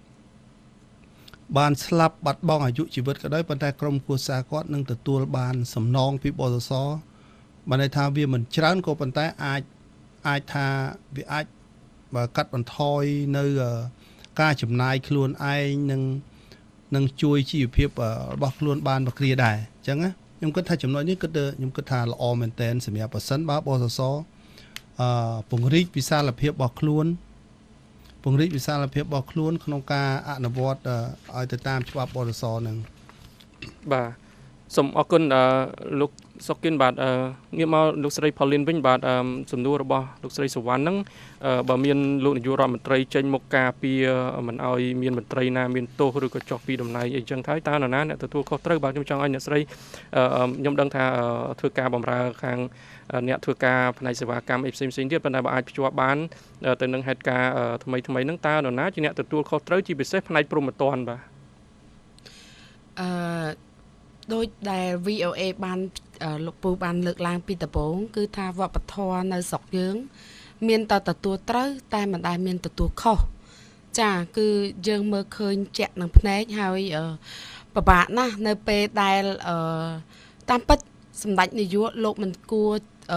បានស្លាប់បាត់បង់អាយុជីវិតក៏ដោយប៉ុន្តែក្រុមគ្រួសារគាត់នឹងទទួលបានសំណងពីបសសបានន័យថាវាមិនច្រើនក៏ប៉ុន្តែអាចអាចថាវាអាចបើកាត់បន្ថយនៅការចំណាយខ្លួនឯងនឹងនឹងជួយជីវភាពរបស់ខ្លួនបានប្រគ្រាដែរអញ្ចឹងណាខ្ញុំគិតថាចំណុចនេះគិតខ្ញុំគិតថាល្អមែនតើសម្រាប់ប៉ះសិនបើបសសអឺពង្រីកវិសាលភាពរបស់ខ្លួនពង្រីកវិសាលភាពរបស់ខ្លួនក្នុងការអនុវត្តឲ្យទៅតាមច្បាប់បសសនឹងបាទសូមអរគុណលោកសុកគិនបាទងាកមកលោកស្រី Pauline វិញបាទសំណួររបស់លោកស្រីសវណ្ណហ្នឹងបើមានលោកនាយករដ្ឋមន្ត្រីចេញមកការពារមិនឲ្យមានមន្ត្រីណាមានទោសឬក៏ចោះពីតំណែងអីចឹងហើយតើនរណាអ្នកទទួលខុសត្រូវបាទខ្ញុំចង់ឲ្យអ្នកស្រីខ្ញុំដឹងថាធ្វើការបម្រើខាងអ្នកធ្វើការផ្នែកសេវាកម្មអីផ្សេងៗទៀតប៉ុន្តែបើអាចភ្ជាប់បានទៅនឹងហេតុការណ៍ថ្មីថ្មីហ្នឹងតើនរណាជាអ្នកទទួលខុសត្រូវជាពិសេសផ្នែកព្រហ្មទណ្ឌបាទអឺដោយដែល វី អូ អេ បានលោកពូបានលើកឡើងពីដំបូងគឺថាវប្បធម៌នៅស្រុកយើងមានតែទទួលត្រូវតែមិនដែលមានទទួលខុសចាគឺយើងមើលឃើញជាក់នឹងភ្នែកហើយពិបាកណាស់នៅពេលដែលតាមពិតសម្ដេចនាយកលោកមិនគួរ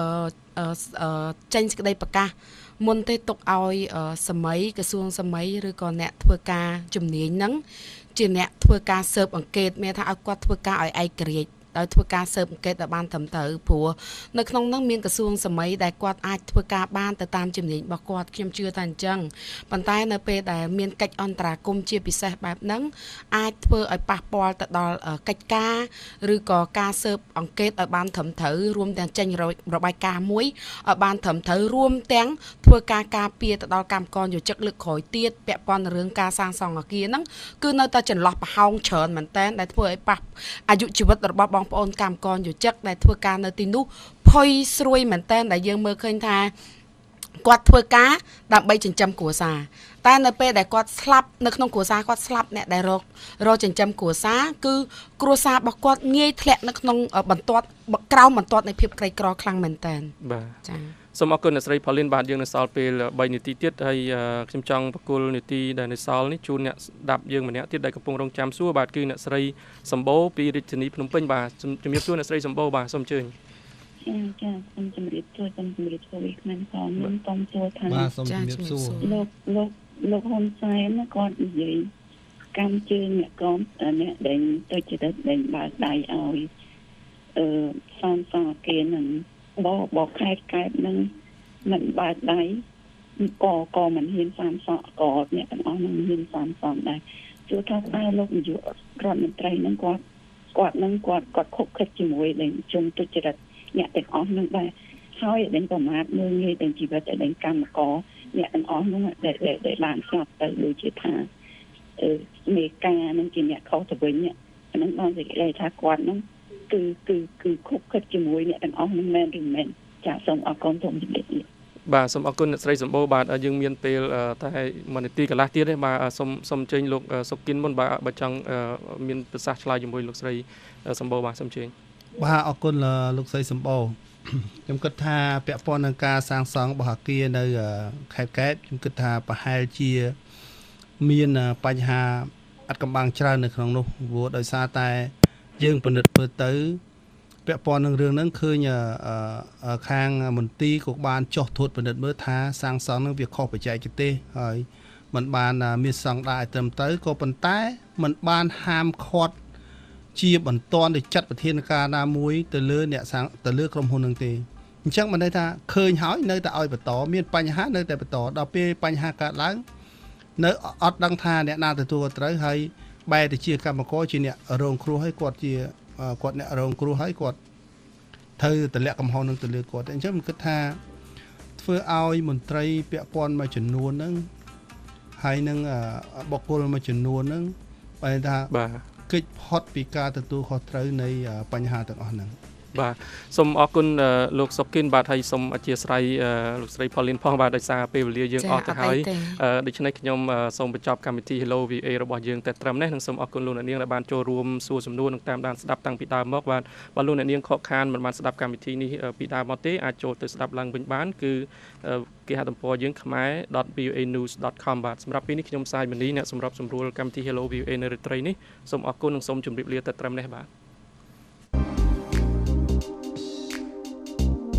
ចេញសេចក្តីប្រកាសមុនទេទុកឲ្យសម័យក្រសួងសម័យឬក៏អ្នកធ្វើការជំនាញហ្នឹងជាអ្នកធ្វើការស៊ើបអង្កេតមានថាឲ្យគាត់ធ្វើការឲ្យឯករាជ្យដោយធ្វើការស៊ើបអង្កេតឲ្យបានត្រឹមត្រូវព្រោះនៅក្នុងនោះមានក្រសួងសម័យដែលគាត់អាចធ្វើការបានទៅតាមជំនាញរបស់គាត់ខ្ញុំជឿថាអញ្ចឹងប៉ុន្តែនៅពេលដែលមានកិច្ចអន្តរាគមន៍ជាពិសេសបែបហ្នឹងអាចធ្វើឲ្យប៉ះពាល់ទៅដល់កិច្ចការឬក៏ការស៊ើបអង្កេតឲ្យបានត្រឹមត្រូវរួមទាំងចេញរបាយការណ៍មួយឲ្យបានត្រឹមត្រូវរួមទាំងធ្វើការការពារទៅដល់កម្មករយោជិកលើកក្រោយទៀតពាក់ព័ន្ធនឹងរឿងការសាងសង់អគារហ្នឹងគឺនៅតែចន្លោះប្រហោងច្រើនមែនតើដែលធ្វើឲ្យប៉ះអាយុជីវិតរបស់បងប្អូនកម្មករយោជិកដែលធ្វើការនៅទីនោះភ័យស្រួយមែនតើដែលយើងមើលឃើញថាគាត់ធ្វើការដើម្បីចិញ្ចឹមគ្រួសារតែនៅពេលដែលគាត់ស្លាប់នៅក្នុងគ្រួសារគាត់ស្លាប់អ្នកដែលរករកចិញ្ចឹមគ្រួសារគឺគ្រួសាររបស់គាត់ងាយធ្លាក់នៅក្នុងបន្ទាត់ក្រោមបន្ទាត់នៃភាពក្រីក្រខ្លាំងមែនតើបាទចា៎សូមអរគុណអ្នកស្រី Pauline បាទយើងនៅសល់ពេលបីនាទីទៀតហើយខ្ញុំចង់បកគលនាទីដែលនៅសល់នេះជូនអ្នកស្ដាប់យើងម្នាក់ទៀតដែលកំពុងរងចាំសួរបាទគឺអ្នកស្រីសម្បូរពីរាជធានីភ្នំពេញបាទជំរាបសួរអ្នកស្រីសម្បូរបាទសូមអញ្ជើញចាចាសូមជម្រាបសួរសូមជម្រាបសួរវិក្កាមផងខ្ញុំសូមសួរថាបាទសូមជម្រាបសួរលោកលោកលោកហ៊ុនសែនគាត់និយាយកម្មជើងអ្នកកមអ្នកដែលទៅចិត្តដែលបើកដៃឲ្យអឺសានសាគេនឹងបបខេតកែបនឹងមិនបើកដៃក៏ក៏មិនហ៊ានសានសក់ក៏អ្នកទាំងអស់នឹងហ៊ានសានសក់ដែរជួនថាតើលោកនាយករដ្ឋមន្ត្រីនឹងគាត់គាត់នឹងគាត់គាត់ខុសខិតជាមួយនឹងជុំទុច្ចរិតអ្នកទាំងអស់នឹងដែរហើយដែលប្រមាថមើលងាយទាំងជីវិតដែលកម្មករអ្នកទាំងអស់នោះដែលដែលបានស្លាប់ទៅដូចជាថាអឺមេការនឹងជាអ្នកខុសទៅវិញអានឹងបាននិយាយថាគាត់នឹងគឺគឺគឺខុសខិតជាមួយអ្នកទាំងអស់នឹងមែនឬមិនចាសូមអរគុណសូមជម្រាបលាបាទសូមអរគុណអ្នកស្រីសម្បូរបាទយើងមានពេលតែមួយនាទីកន្លះទៀតទេបាទសូមសូមអញ្ជើញលោកសុកគិនមុនបាទបើចង់មានប្រសាសន៍ឆ្លើយជាមួយលោកស្រីសម្បូរបាទសូមអញ្ជើញបាទអរគុណលោកស្រីសម្បូរខ្ញុំគិតថាពាក់ព័ន្ធនឹងការសាងសង់របស់អគារនៅខេត្តកែបខ្ញុំគិតថាប្រហែលជាមានបញ្ហាអត់កំបាំងច្រើននៅក្នុងនោះព្រោះដោយសារតែយើងពិនិត្យមើលទៅពាក់ព័ន្ធនឹងរឿងហ្នឹងឃើញខាងមន្ទីរក៏បានចោះត្រួតពិនិត្យមើលថាសាងសង់ហ្នឹងវាខុសបច្ចេកទេសហើយมันបានមានស្តង់ដារឲ្យត្រឹមត្រូវក៏ប៉ុន្តែมันបានហាមឃាត់ជាបន្តទៅចាត់វិធានការណាមួយទៅលើអ្នកសាងទៅលើក្រុមហ៊ុននឹងទេអញ្ចឹងមិនន័យថាឃើញហើយនៅតែឲ្យបន្តមានបញ្ហានៅតែបន្តដល់ពេលបញ្ហាកើតឡើងនៅអត់ដឹងថាអ្នកណាទទួលត្រូវហើយបែរទៅជាកម្មករជាអ្នករងគ្រោះហើយគាត់ជាគាត់អ្នករងគ្រោះហើយគាត់ត្រូវតម្លាក់កំហុសនឹងទៅលើគាត់អញ្ចឹងខ្ញុំគិតថាធ្វើឲ្យមន្ត្រីពាក់ព័ន្ធមួយចំនួនហ្នឹងហើយនឹងបុគ្គលមួយចំនួនហ្នឹងបែរថាបាទគេចផុតពីការទទួលខុសត្រូវនៃបញ្ហាទាំងអស់ហ្នឹងបាទសូមអរគុណលោកសុកគិនបាទហើយសូមអធិស្ឋានលោកស្រី Pauline ផងបាទដោយសារពេលវេលាយើងអស់ទៅហើយដូច្នេះខ្ញុំសូមបញ្ចប់កម្មវិធី Hello វី អូ អេ របស់យើងតែត្រឹមនេះនិងសូមអរគុណលោកអ្នកនាងដែលបានចូលរួមសួរសំណួរនិងតាមដានស្ដាប់តាំងពីដើមមកបាទបើលោកអ្នកនាងខកខានមិនបានស្ដាប់កម្មវិធីនេះពីដើមមកទេអាចចូលទៅស្ដាប់ឡើងវិញបានគឺគេហទំព័រយើង khmer dot v o a news dot com បាទសម្រាប់ពេលនេះខ្ញុំសាយមនីអ្នកសម្របសម្រួលកម្មវិធី Hello វី អូ អេ នៅរាត្រីនេះសូមអរគុណនិងសូមជម្រាបលាតែត្រឹមនេះបាទ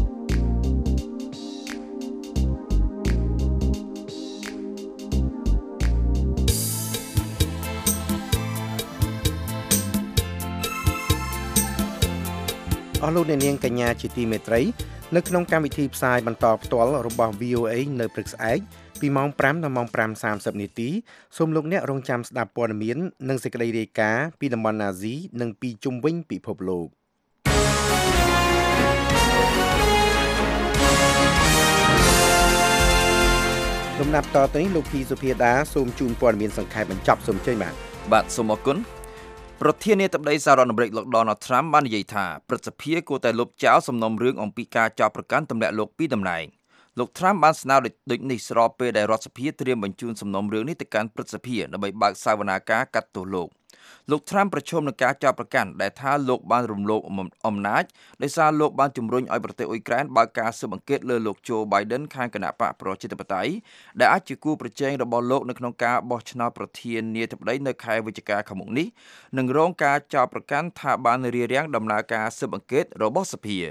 អស់លោកអ្នកនាងកញ្ញាជាទីមេត្រីនៅក្នុងកម្មវិធីផ្សាយបន្តផ្ទាល់របស់ វី អូ អេ នៅព្រឹកស្អែកពីម៉ោងfiveដល់ម៉ោងfiveសាមសិបនាទីសូមលោកអ្នករងចាំស្ដាប់ព័ត៌មាននិងសេចក្តីរាយការណ៍ពីតំបន់អាស៊ីនិងពីជុំវិញពិភពលោកលំដាប់តទៅនេះលោកភីសុភាដាសូមជូនព័ត៌មានសង្ខេបបញ្ចប់សូមអញ្ជើញបាទបាទសូមអរគុណប្រធានាធិបតីសហរដ្ឋអាមេរិកលោក Donald Trump បាននិយាយថាព្រឹទ្ធសភាគួរតែលុបចោលសំណុំរឿងអំពីការចោទប្រកាន់ទម្លាក់លោកពីតំណែងលោក Trump បានស្នើដូចនេះស្របពេលដែលរដ្ឋសភាត្រៀមបញ្ជូនសំណុំរឿងនេះទៅកាន់ព្រឹទ្ធសភាដើម្បីបើកសវនាការកាត់ទោសលោកលោក Trump ប្រឈមនឹងការចោទប្រកាន់ដែលថាលោកបានរំលោភអំណាចដោយសារលោកបានជំរុញឲ្យប្រទេសអ៊ុយក្រែនបើកការស៊ើបអង្កេតលើលោក Joe Biden ខាងគណៈបកប្រជាធិបតេយ្យដែលអាចជាគូប្រជែងរបស់លោកនៅក្នុងការបោះឆ្នោតប្រធានាធិបតីនៅខែវិច្ឆិកាខាងមុខនេះនិងរងការចោទប្រកាន់ថាបានរារាំងដំណើរការស៊ើបអង្កេតរបស់សភា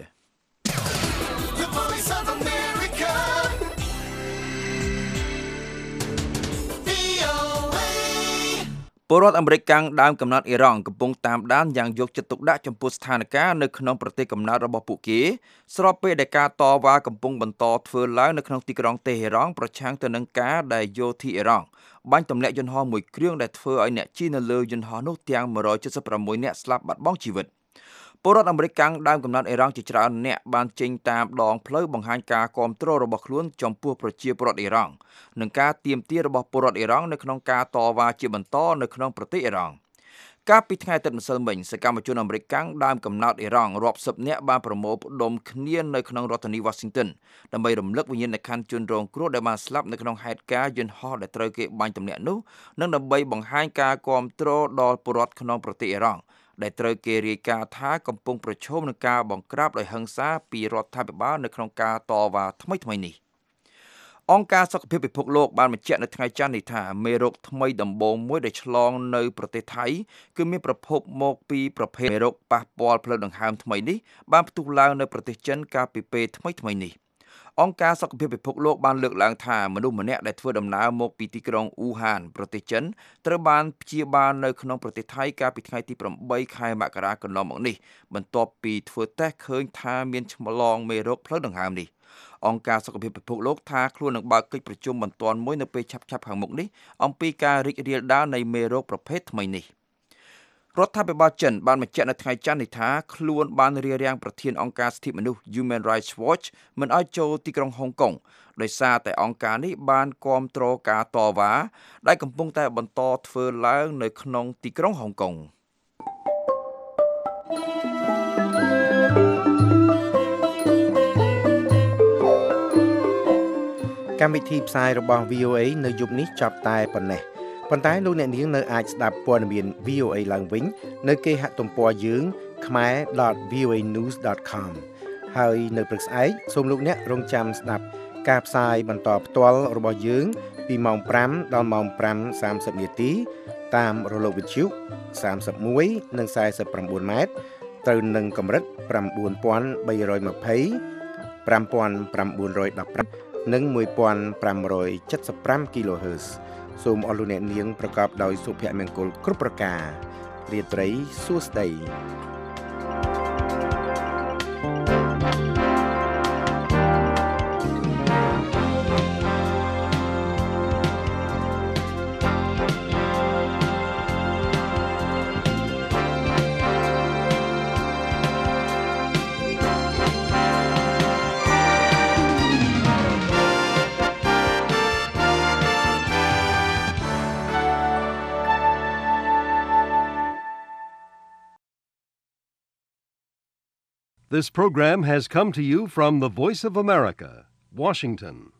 ពលរដ្ឋអាមេរិកកាំងដើមកំណត់អ៊ីរ៉ង់កំពុងតាមដានយ៉ាងយកចិត្តទុកដាក់ចំពោះស្ថានភាពនៅក្នុងប្រទេសកំណើតរបស់ពួកគេស្របពេលដែលការតវ៉ាកំពុងបន្តធ្វើឡើងនៅក្នុងទីក្រុងតេហេរ៉ង់ប្រឆាំងទៅនឹងការដែលយោធាអ៊ីរ៉ង់បាញ់ទម្លាក់យន្តហោះមួយគ្រឿងដែលធ្វើឲ្យអ្នកជិះនៅលើយន្តហោះនោះទាំងone hundred seventy-sixនាក់ស្លាប់បាត់បង់ជីវិតពលរដ្ឋអាមេរិកកាំងដើមកំណត់អ៊ីរ៉ង់ជាច្រើនអ្នកបានចេញតាមដងផ្លូវបង្ហាញការគាំទ្ររបស់ខ្លួនចំពោះប្រជាពលរដ្ឋអ៊ីរ៉ង់និងការទាមទាររបស់ពលរដ្ឋអ៊ីរ៉ង់នៅក្នុងការតវ៉ាជាបន្តនៅក្នុងប្រទេសអ៊ីរ៉ង់កាលពីថ្ងៃអាទិត្យម្សិលមិញសកម្មជនអាមេរិកកាំងដើមកំណត់អ៊ីរ៉ង់រាប់សិបនាក់បានប្រមូលផ្ដុំគ្នានៅក្នុងរដ្ឋធានី Washington ដើម្បីរំលឹកវិញ្ញាណក្ខន្ធជនរងគ្រោះដែលបានស្លាប់នៅក្នុងហេតុការណ៍យន្តហោះដែលត្រូវគេបាញ់ទម្លាក់នោះនិងដើម្បីបង្ហាញការគាំទ្រដល់ពលរដ្ឋក្នុងប្រទេសអ៊ីរ៉ង់ដែលត្រូវគេរាយការណ៍ថាកំពុងប្រឈមនឹងការបង្ក្រាបដោយហិង្សាពីរដ្ឋាភិបាលនៅក្នុងការតវ៉ាថ្មីៗនេះអង្គការសុខភាពពិភពលោកបានបញ្ជាក់នៅថ្ងៃច័ន្ទនេះថាមេរោគថ្មីដំបូងមួយដែលឆ្លងនៅប្រទេសថៃគឺមានប្រភពមកពីប្រភេទមេរោគប៉ះពាល់ផ្លូវដង្ហើមថ្មីនេះបានផ្ទុះឡើងនៅប្រទេសចិនកាលពីពេលថ្មីៗនេះអង្គការសុខភាពពិភពលោកបានលើកឡើងថាមនុស្សម្នាក់ដែលធ្វើដំណើរមកពីទីក្រុងអ៊ូហានប្រទេសចិនត្រូវបានព្យាបាលនៅក្នុងប្រទេសថៃកាលពីថ្ងៃទីeightខែមករាកន្លងមកនេះបន្ទាប់ពីធ្វើតេស្តឃើញថាមានឆ្លងមេរោគផ្លូវដង្ហើមនេះអង្គការសុខភាពពិភពលោកថាខ្លួននឹងបើកកិច្ចប្រជុំបន្ទាន់មួយនៅពេលឆាប់ៗខាងមុខនេះអំពីការរីករាលដាលនៃមេរោគប្រភេទថ្មីនេះរដ្ឋាភិបាលចិនបានបញ្ជាក់នៅថ្ងៃច័ន្ទនេះថាខ្លួនបានរារាំងប្រធានអង្គការសិទ្ធិមនុស្ស Human Rights Watch មិនឲ្យចូលទីក្រុងហុងកុងដោយសារតែអង្គការនេះបានគាំទ្រការតវ៉ាដែលកំពុងតែបន្តធ្វើឡើងនៅក្នុងទីក្រុងហុងកុងកម្មវិធីផ្សាយរបស់ វី អូ អេ នៅយប់នេះចប់តែប៉ុណ្ណេះប៉ុន្តែលោកអ្នកនាងនៅអាចស្ដាប់ព័ត៌មាន វី អូ អេ ឡើងវិញនៅគេហទំព័រយើង khmer dot v o a news dot com ហើយនៅព្រឹកស្អែកសូមលោកអ្នករងចាំស្ដាប់ការផ្សាយបន្តផ្ទាល់របស់យើងពីម៉ោងfiveដល់ម៉ោងfiveសាមសិបនាទីតាមរលកវិទ្យុthirty-oneនិងforty-nineម៉ែត្រត្រូវនឹងកម្រិតnine thousand three hundred twenty five thousand nine hundred fifteenនិងfifteen seventy-five គីឡូហឺតសូមអរលោកអ្នកនាងប្រកបដោយសុភមង្គលគ្រប់ប្រការរាត្រីសួស្តី This program has come to you from the Voice of America, Washington.